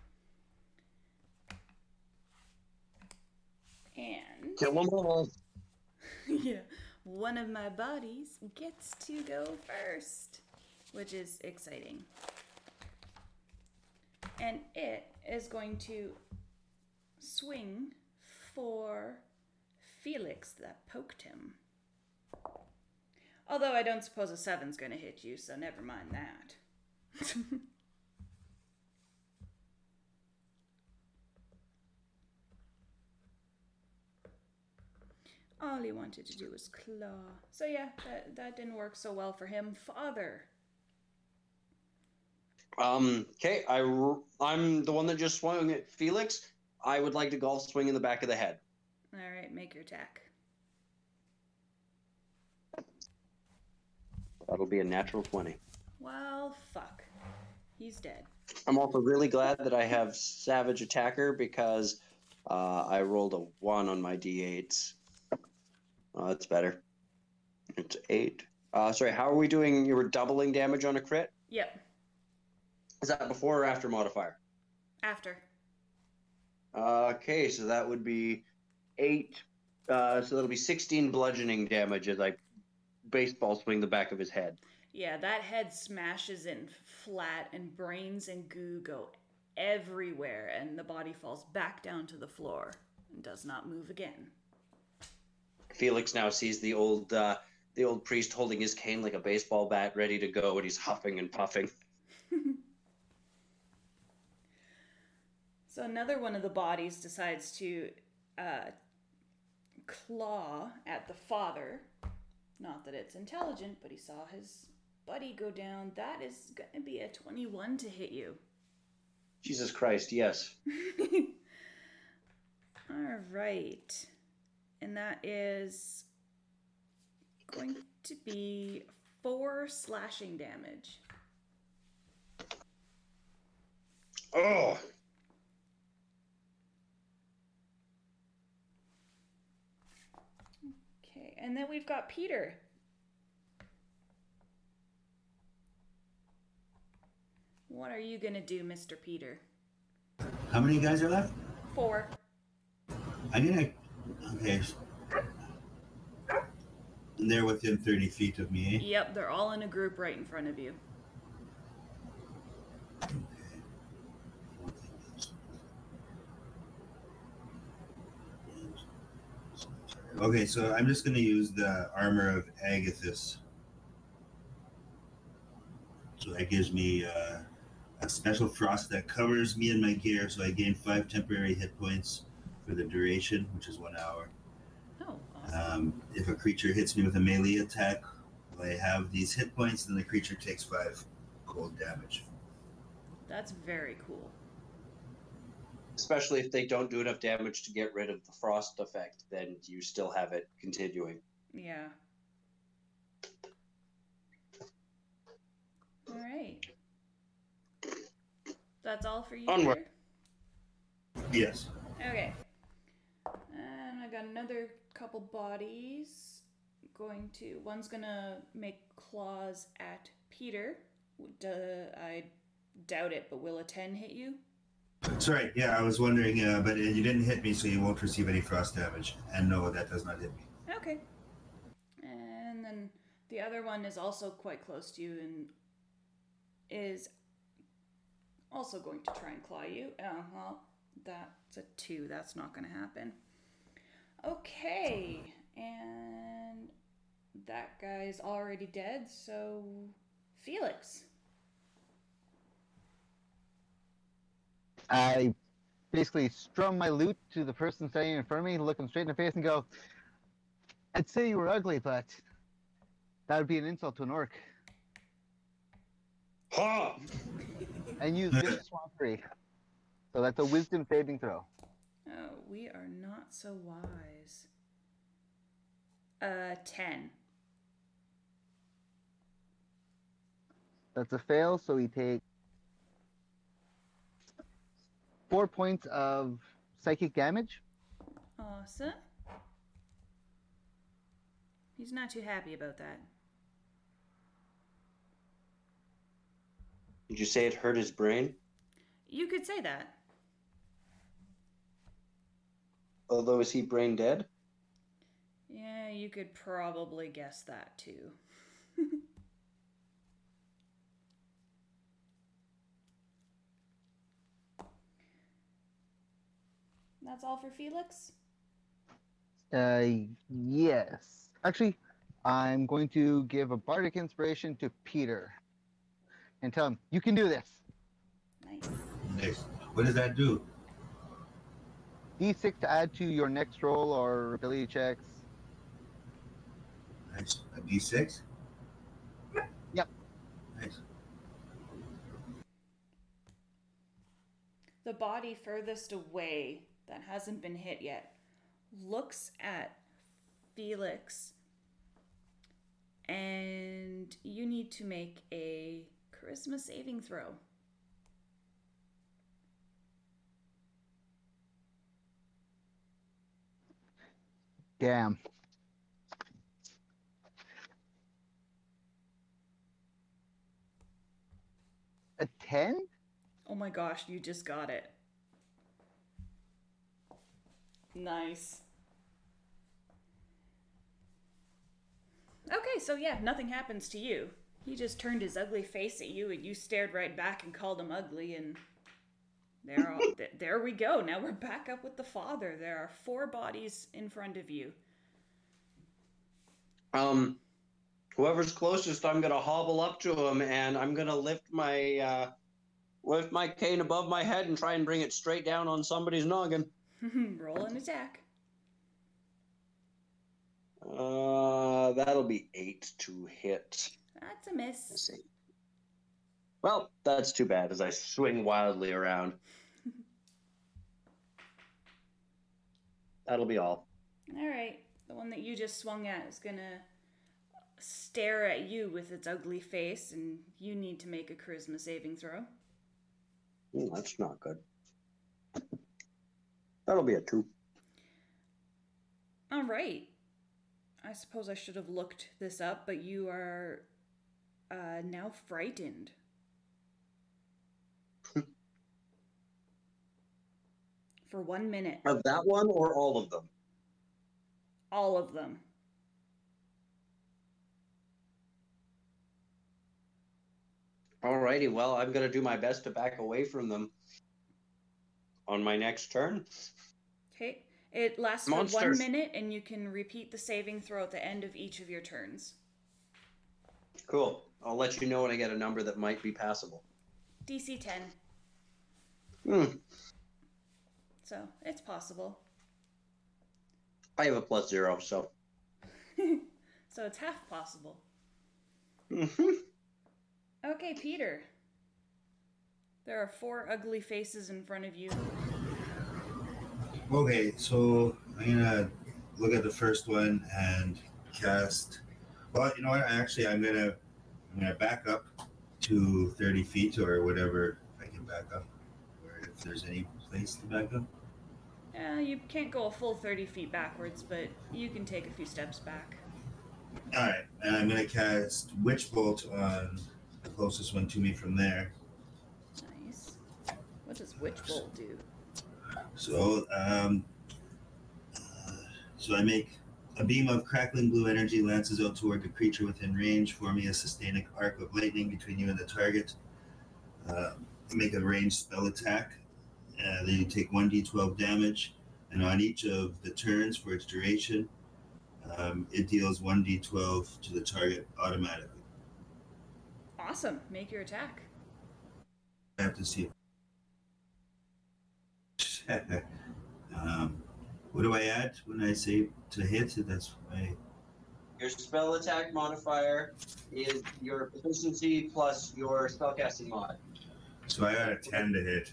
And Kill them all. yeah, one of my bodies gets to go first, which is exciting. And it is going to swing for Felix that poked him. Although I don't suppose a 7's going to hit you, so never mind that. All he wanted to do was claw. So yeah, that didn't work so well for him. Father. Okay, I'm the one that just swung at Felix. I would like to golf swing in the back of the head. All right, make your attack. That'll be a natural 20. Well, fuck. He's dead. I'm also really glad that I have Savage Attacker because I rolled a 1 on my d8s. Oh, that's better. It's 8. Sorry, how are we doing? You were doubling damage on a crit? Yep. Is that before or after modifier? After. Okay, so that would be 8. So that'll be 16 bludgeoning damage as I baseball swing the back of his head. Yeah, that head smashes in flat and brains and goo go everywhere and the body falls back down to the floor and does not move again. Felix now sees the old priest holding his cane like a baseball bat ready to go, and he's huffing and puffing. So another one of the bodies decides to claw at the father. Not that it's intelligent, but he saw his buddy go down. That is going to be a 21 to hit you. Jesus Christ, yes. All right. And that is going to be 4 slashing damage. Oh! Okay, and then we've got Peter. What are you going to do, Mr. Peter? How many guys are left? 4. I'm gonna. Okay. And they're within 30 feet of me, eh? Yep, they're all in a group right in front of you. Okay, so I'm just going to use the armor of Agathis. So that gives me a special frost that covers me and my gear, so I gain 5 temporary hit points for the duration, which is 1 hour. Oh, awesome. If a creature hits me with a melee attack, while I have these hit points, then the creature takes 5 cold damage. That's very cool. Especially if they don't do enough damage to get rid of the frost effect, then you still have it continuing. Yeah. All right. That's all for you, Onward. Peter? Yes. Okay. And I got another couple bodies. One's gonna make claws at Peter. I doubt it, but will a 10 hit you? Sorry, yeah, I was wondering, but you didn't hit me, so you won't receive any frost damage. And no, that does not hit me. Okay. And then the other one is also quite close to you and is also going to try and claw you. Oh, well, that's a 2. That's not going to happen. Okay. And that guy's already dead, so Felix. I basically strum my lute to the person standing in front of me, look him straight in the face, and go, "I'd say you were ugly, but that would be an insult to an orc." Ha! And use vicious mockery. So that's a wisdom saving throw. Oh, we are not so wise. 10. That's a fail, so he takes 4 points of psychic damage. Awesome. He's not too happy about that. Did you say it hurt his brain? You could say that. Although, is he brain dead? Yeah, you could probably guess that too. That's all for Felix? Yes. Actually, I'm going to give a bardic inspiration to Peter and tell him, "You can do this." Nice. Nice. What does that do? D6 to add to your next roll or ability checks. Nice. A D6? Yep. Nice. The body furthest away that hasn't been hit yet looks at Felix, and you need to make a charisma saving throw. Damn. A 10? Oh my gosh, you just got it. Nice. Okay, so yeah, nothing happens to you. He just turned his ugly face at you, and you stared right back and called him ugly, and there we go. Now we're back up with the father. There are 4 bodies in front of you. Whoever's closest, I'm gonna hobble up to him, and I'm gonna lift my cane above my head and try and bring it straight down on somebody's noggin. Roll an attack. That'll be 8 to hit. That's a miss. Let's see. Well, that's too bad, as I swing wildly around. That'll be all. All right. The one that you just swung at is gonna stare at you with its ugly face, and you need to make a charisma saving throw. That's not good. That'll be a 2. All right. I suppose I should have looked this up, but you are now frightened. For 1 minute. Of that one or all of them? All of them. Alrighty, well, I'm going to do my best to back away from them on my next turn. Okay. It lasts for Monsters. 1 minute, and you can repeat the saving throw at the end of each of your turns. Cool. I'll let you know when I get a number that might be passable. DC 10. So, it's possible. I have a +0, so. So it's half possible. Mm-hmm. Okay, Peter. There are 4 ugly faces in front of you. Okay, so I'm gonna look at the first one and cast. Well, you know what? Actually, I'm gonna back up to 30 feet or whatever I can back up, or if there's any place to back up. You can't go a full 30 feet backwards, but you can take a few steps back. All right, and I'm gonna cast Witch Bolt on the closest one to me from there. Nice. What does Witch Bolt do? So, so I make a beam of crackling blue energy lances out toward the creature within range, forming a sustaining arc of lightning between you and the target. Make a ranged spell attack. Then you take 1d12 damage, and on each of the turns for its duration, it deals 1d12 to the target automatically. Awesome. Make your attack. I have to see. What do I add when I say to hit? That's my. Your spell attack modifier is your proficiency plus your spellcasting mod. So I got a 10 to hit.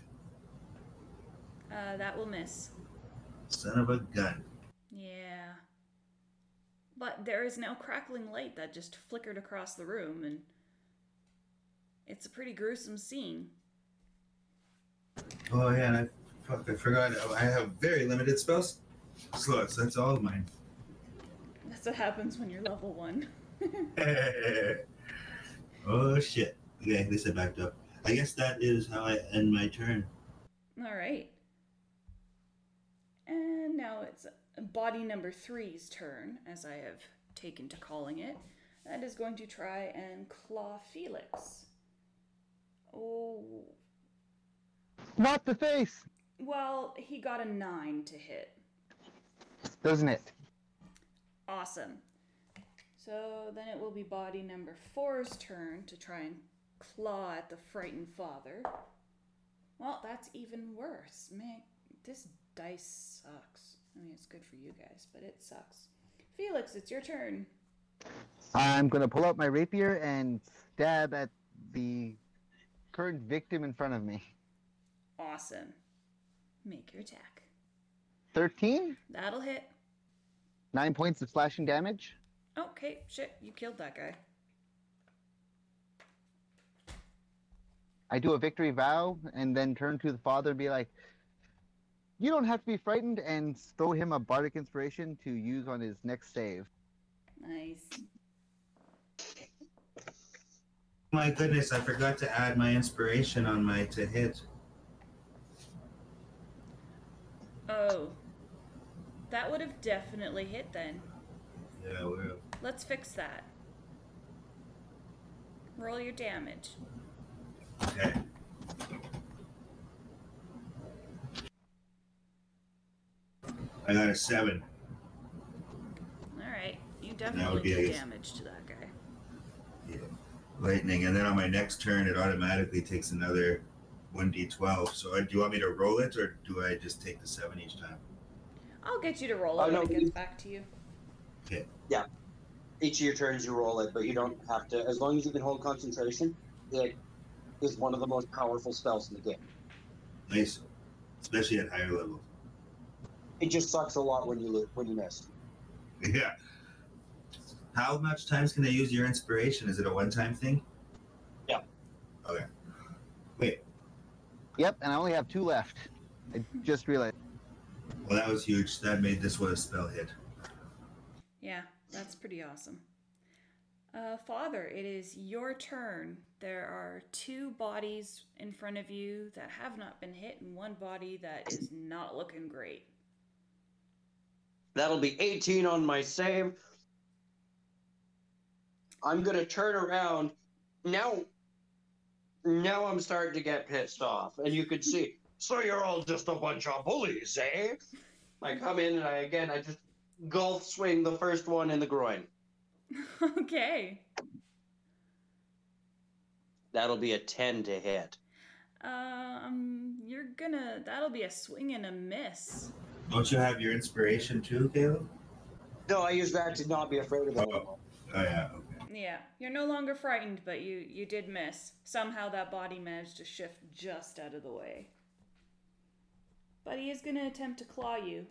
That will miss. Son of a gun. Yeah. But there is now crackling light that just flickered across the room, and it's a pretty gruesome scene. Oh yeah, and I forgot. I have very limited spells slots. That's all of mine. That's what happens when you're level 1. Oh shit. Okay, at least I backed up. I guess that is how I end my turn. All right. And now it's body number 3's turn, as I have taken to calling it. That is going to try and claw Felix. Oh. Not the face! Well, he got a 9 to hit. Doesn't it? Awesome. So then it will be body number 4's turn to try and claw at the frightened father. Well, that's even worse. Man, this dice sucks. I mean, it's good for you guys, but it sucks. Felix, it's your turn. I'm gonna pull out my rapier and stab at the current victim in front of me. Awesome. Make your attack. 13. That'll hit. 9 points of slashing damage. Okay, shit, you killed that guy. I do a victory vow and then turn to the father and be like, you don't have to be frightened, and throw him a bardic inspiration to use on his next save. Nice. My goodness, I forgot to add my inspiration on my to hit. Oh. That would have definitely hit then. Yeah, well. Let's fix that. Roll your damage. Okay. I got a 7. Alright, you would definitely be, I do guess- damage to that guy. Yeah. Lightning, and then on my next turn, it automatically takes another 1d12. So do you want me to roll it, or do I just take the 7 each time? I'll get you to roll it Oh, when no, it gets you- back to you. Okay. Each of your turns you roll it, but you don't have to. As long as you can hold concentration, it is one of the most powerful spells in the game. Nice. Especially at higher levels. It just sucks a lot when you miss. Yeah. How much times can I use your inspiration? Is it a one-time thing? Yeah. Okay. Wait. Yep, and I only have 2 left. I just realized. Well, that was huge. That made this one a spell hit. Yeah, that's pretty awesome. Father, it is your turn. There are 2 bodies in front of you that have not been hit, and 1 body that is not looking great. That'll be 18 on my save. I'm gonna turn around. Now I'm starting to get pissed off. And you can see, so you're all just a bunch of bullies, eh? I come in and I just golf swing the first one in the groin. Okay. That'll be a 10 to hit. That'll be a swing and a miss. Don't you have your inspiration too, Caleb? No, I use that to not be afraid of it. Oh, yeah, okay. Yeah, you're no longer frightened, but you did miss. Somehow that body managed to shift just out of the way. But he is going to attempt to claw you.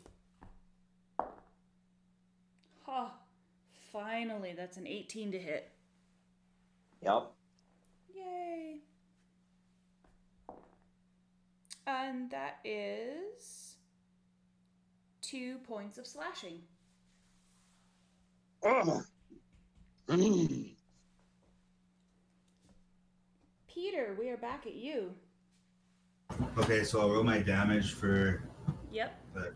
Ha! Finally, that's an 18 to hit. Yep. Yay! And that is 2 points of slashing. Ugh. Mm. Peter, we are back at you. Okay, so I'll roll my damage for Yep. that.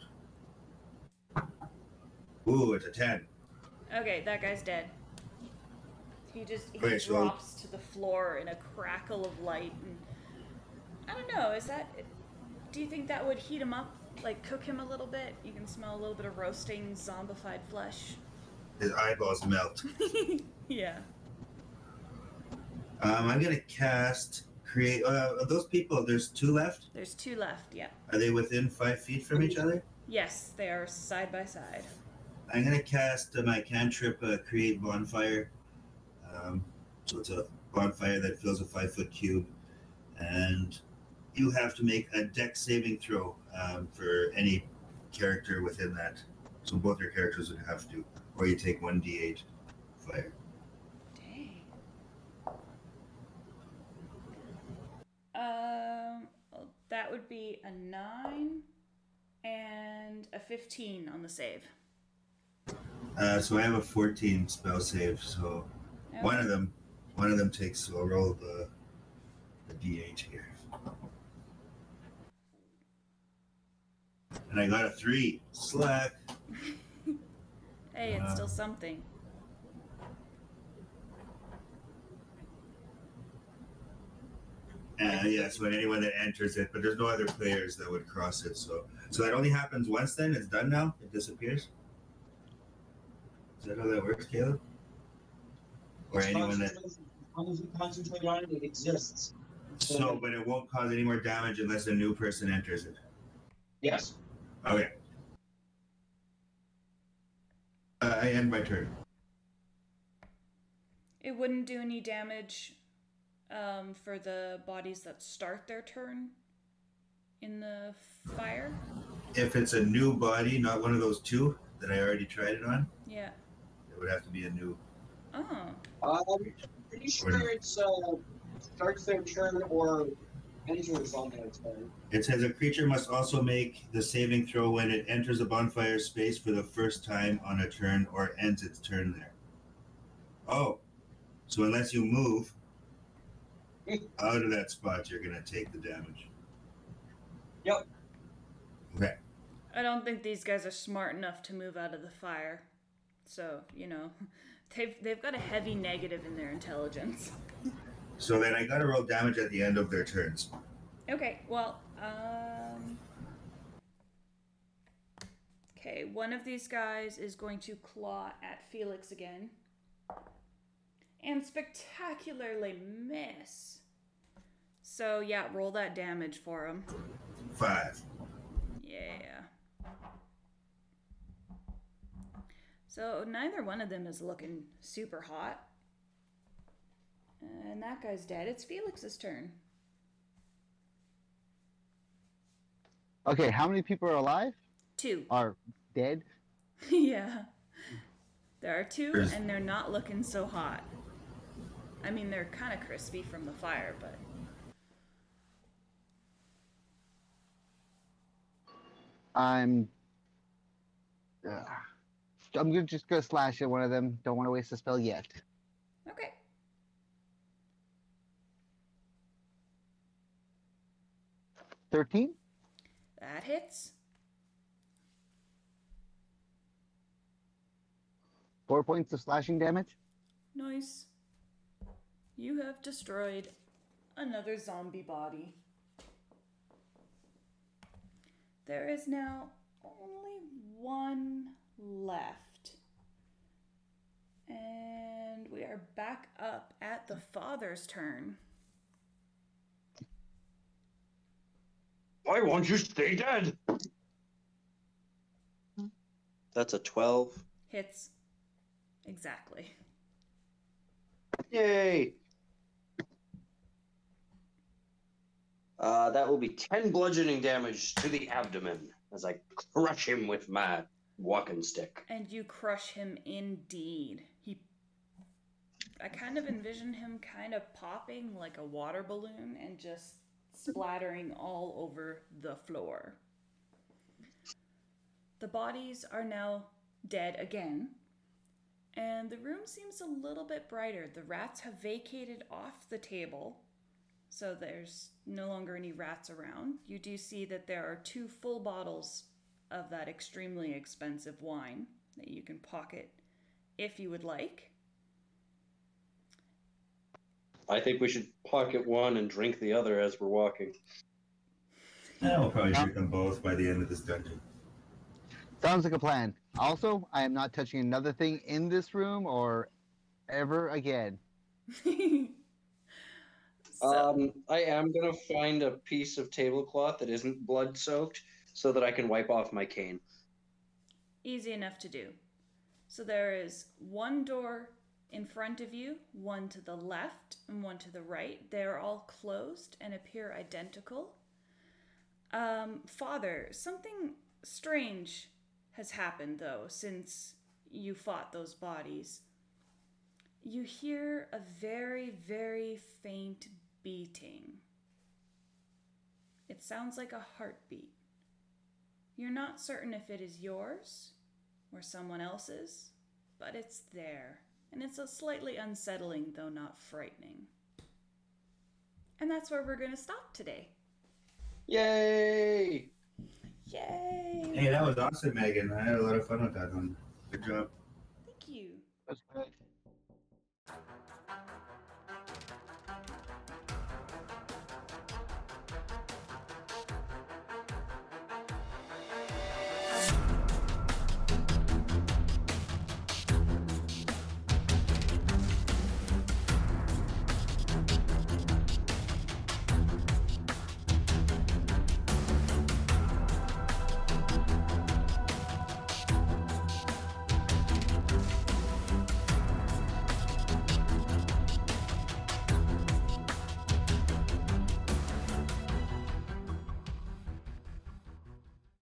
Ooh, it's a 10. Okay, that guy's dead. He Wait, so- drops to the floor in a crackle of light, and I don't know. Do you think that would heat him up, like cook him a little bit? You can smell a little bit of roasting, zombified flesh. His eyeballs melt. Yeah. I'm gonna cast create. Those people, there's 2 left. There's 2 left. Yeah. Are they within 5 feet from each other? Yes, they are side by side. I'm gonna cast my cantrip, create bonfire. So it's a bonfire that fills a 5-foot cube, and you have to make a dex saving throw for any character within that. So both your characters would have to, or you take 1d8 fire. Dang. That would be a 9 and a 15 on the save. So I have a 14 spell save. So one of them takes. So I'll roll the d8 here, and I got a 3. Slack. Hey, it's still something. Yeah, so anyone that enters it, but there's no other players that would cross it. So that only happens once. Then it's done now. It disappears. Is that how that works, Caleb? Or anyone that. As long as you concentrate on it, it exists. So, but it won't cause any more damage unless a new person enters it. Yes. Okay. I end my turn. It wouldn't do any damage for the bodies that start their turn in the fire. if it's a new body, not one of those two that I already tried it on, Yeah. it would have to be a new Oh. creature. Pretty sure it's starts their turn or enters on their turn. It says a creature must also make the saving throw when it enters a bonfire space for the first time on a turn or ends its turn there. Oh, so unless you move out of that spot, you're going to take the damage. Yep. Okay. I don't think these guys are smart enough to move out of the fire. So, they've got a heavy negative in their intelligence. So then I got to roll damage at the end of their turns. Okay, well, okay, one of these guys is going to claw at Felix again. And spectacularly miss. So, yeah, roll that damage for him. 5. Yeah. So, neither one of them is looking super hot. And that guy's dead. It's Felix's turn. Okay, how many people are alive? 2. Are dead? Yeah. There are 2, and they're not looking so hot. I mean, they're kind of crispy from the fire, but... I'm just gonna slash at one of them. Don't want to waste a spell yet. Okay. $13. That hits. 4 points of slashing damage. Nice. You have destroyed another zombie body. There is now only one left. And we are back up at the father's turn. Why won't you stay dead? That's a 12. Hits. Exactly. Yay! That will be 10 bludgeoning damage to the abdomen as I crush him with my walking stick. And you crush him indeed. I kind of envision him kind of popping like a water balloon and just splattering all over the floor. The bodies are now dead again, and the room seems a little bit brighter. The rats have vacated off the table, so there's no longer any rats around. You do see that there are 2 full bottles of that extremely expensive wine that you can pocket if you would like. I think we should pocket one and drink the other as we're walking. I will probably drink them both by the end of this dungeon. Sounds like a plan. Also, I am not touching another thing in this room or ever again. I am going to find a piece of tablecloth that isn't blood soaked so that I can wipe off my cane. Easy enough to do. So there is one door in front of you, one to the left and one to the right. They're all closed and appear identical. Father, something strange has happened, though, since you fought those bodies. You hear a very, very faint beating. It sounds like a heartbeat. You're not certain if it is yours or someone else's, but it's there. And it's a slightly unsettling, though not frightening. And that's where we're going to stop today. Yay! Yay! Hey, that was awesome, Megan. I had a lot of fun with that one. Good job. Thank you. That's good.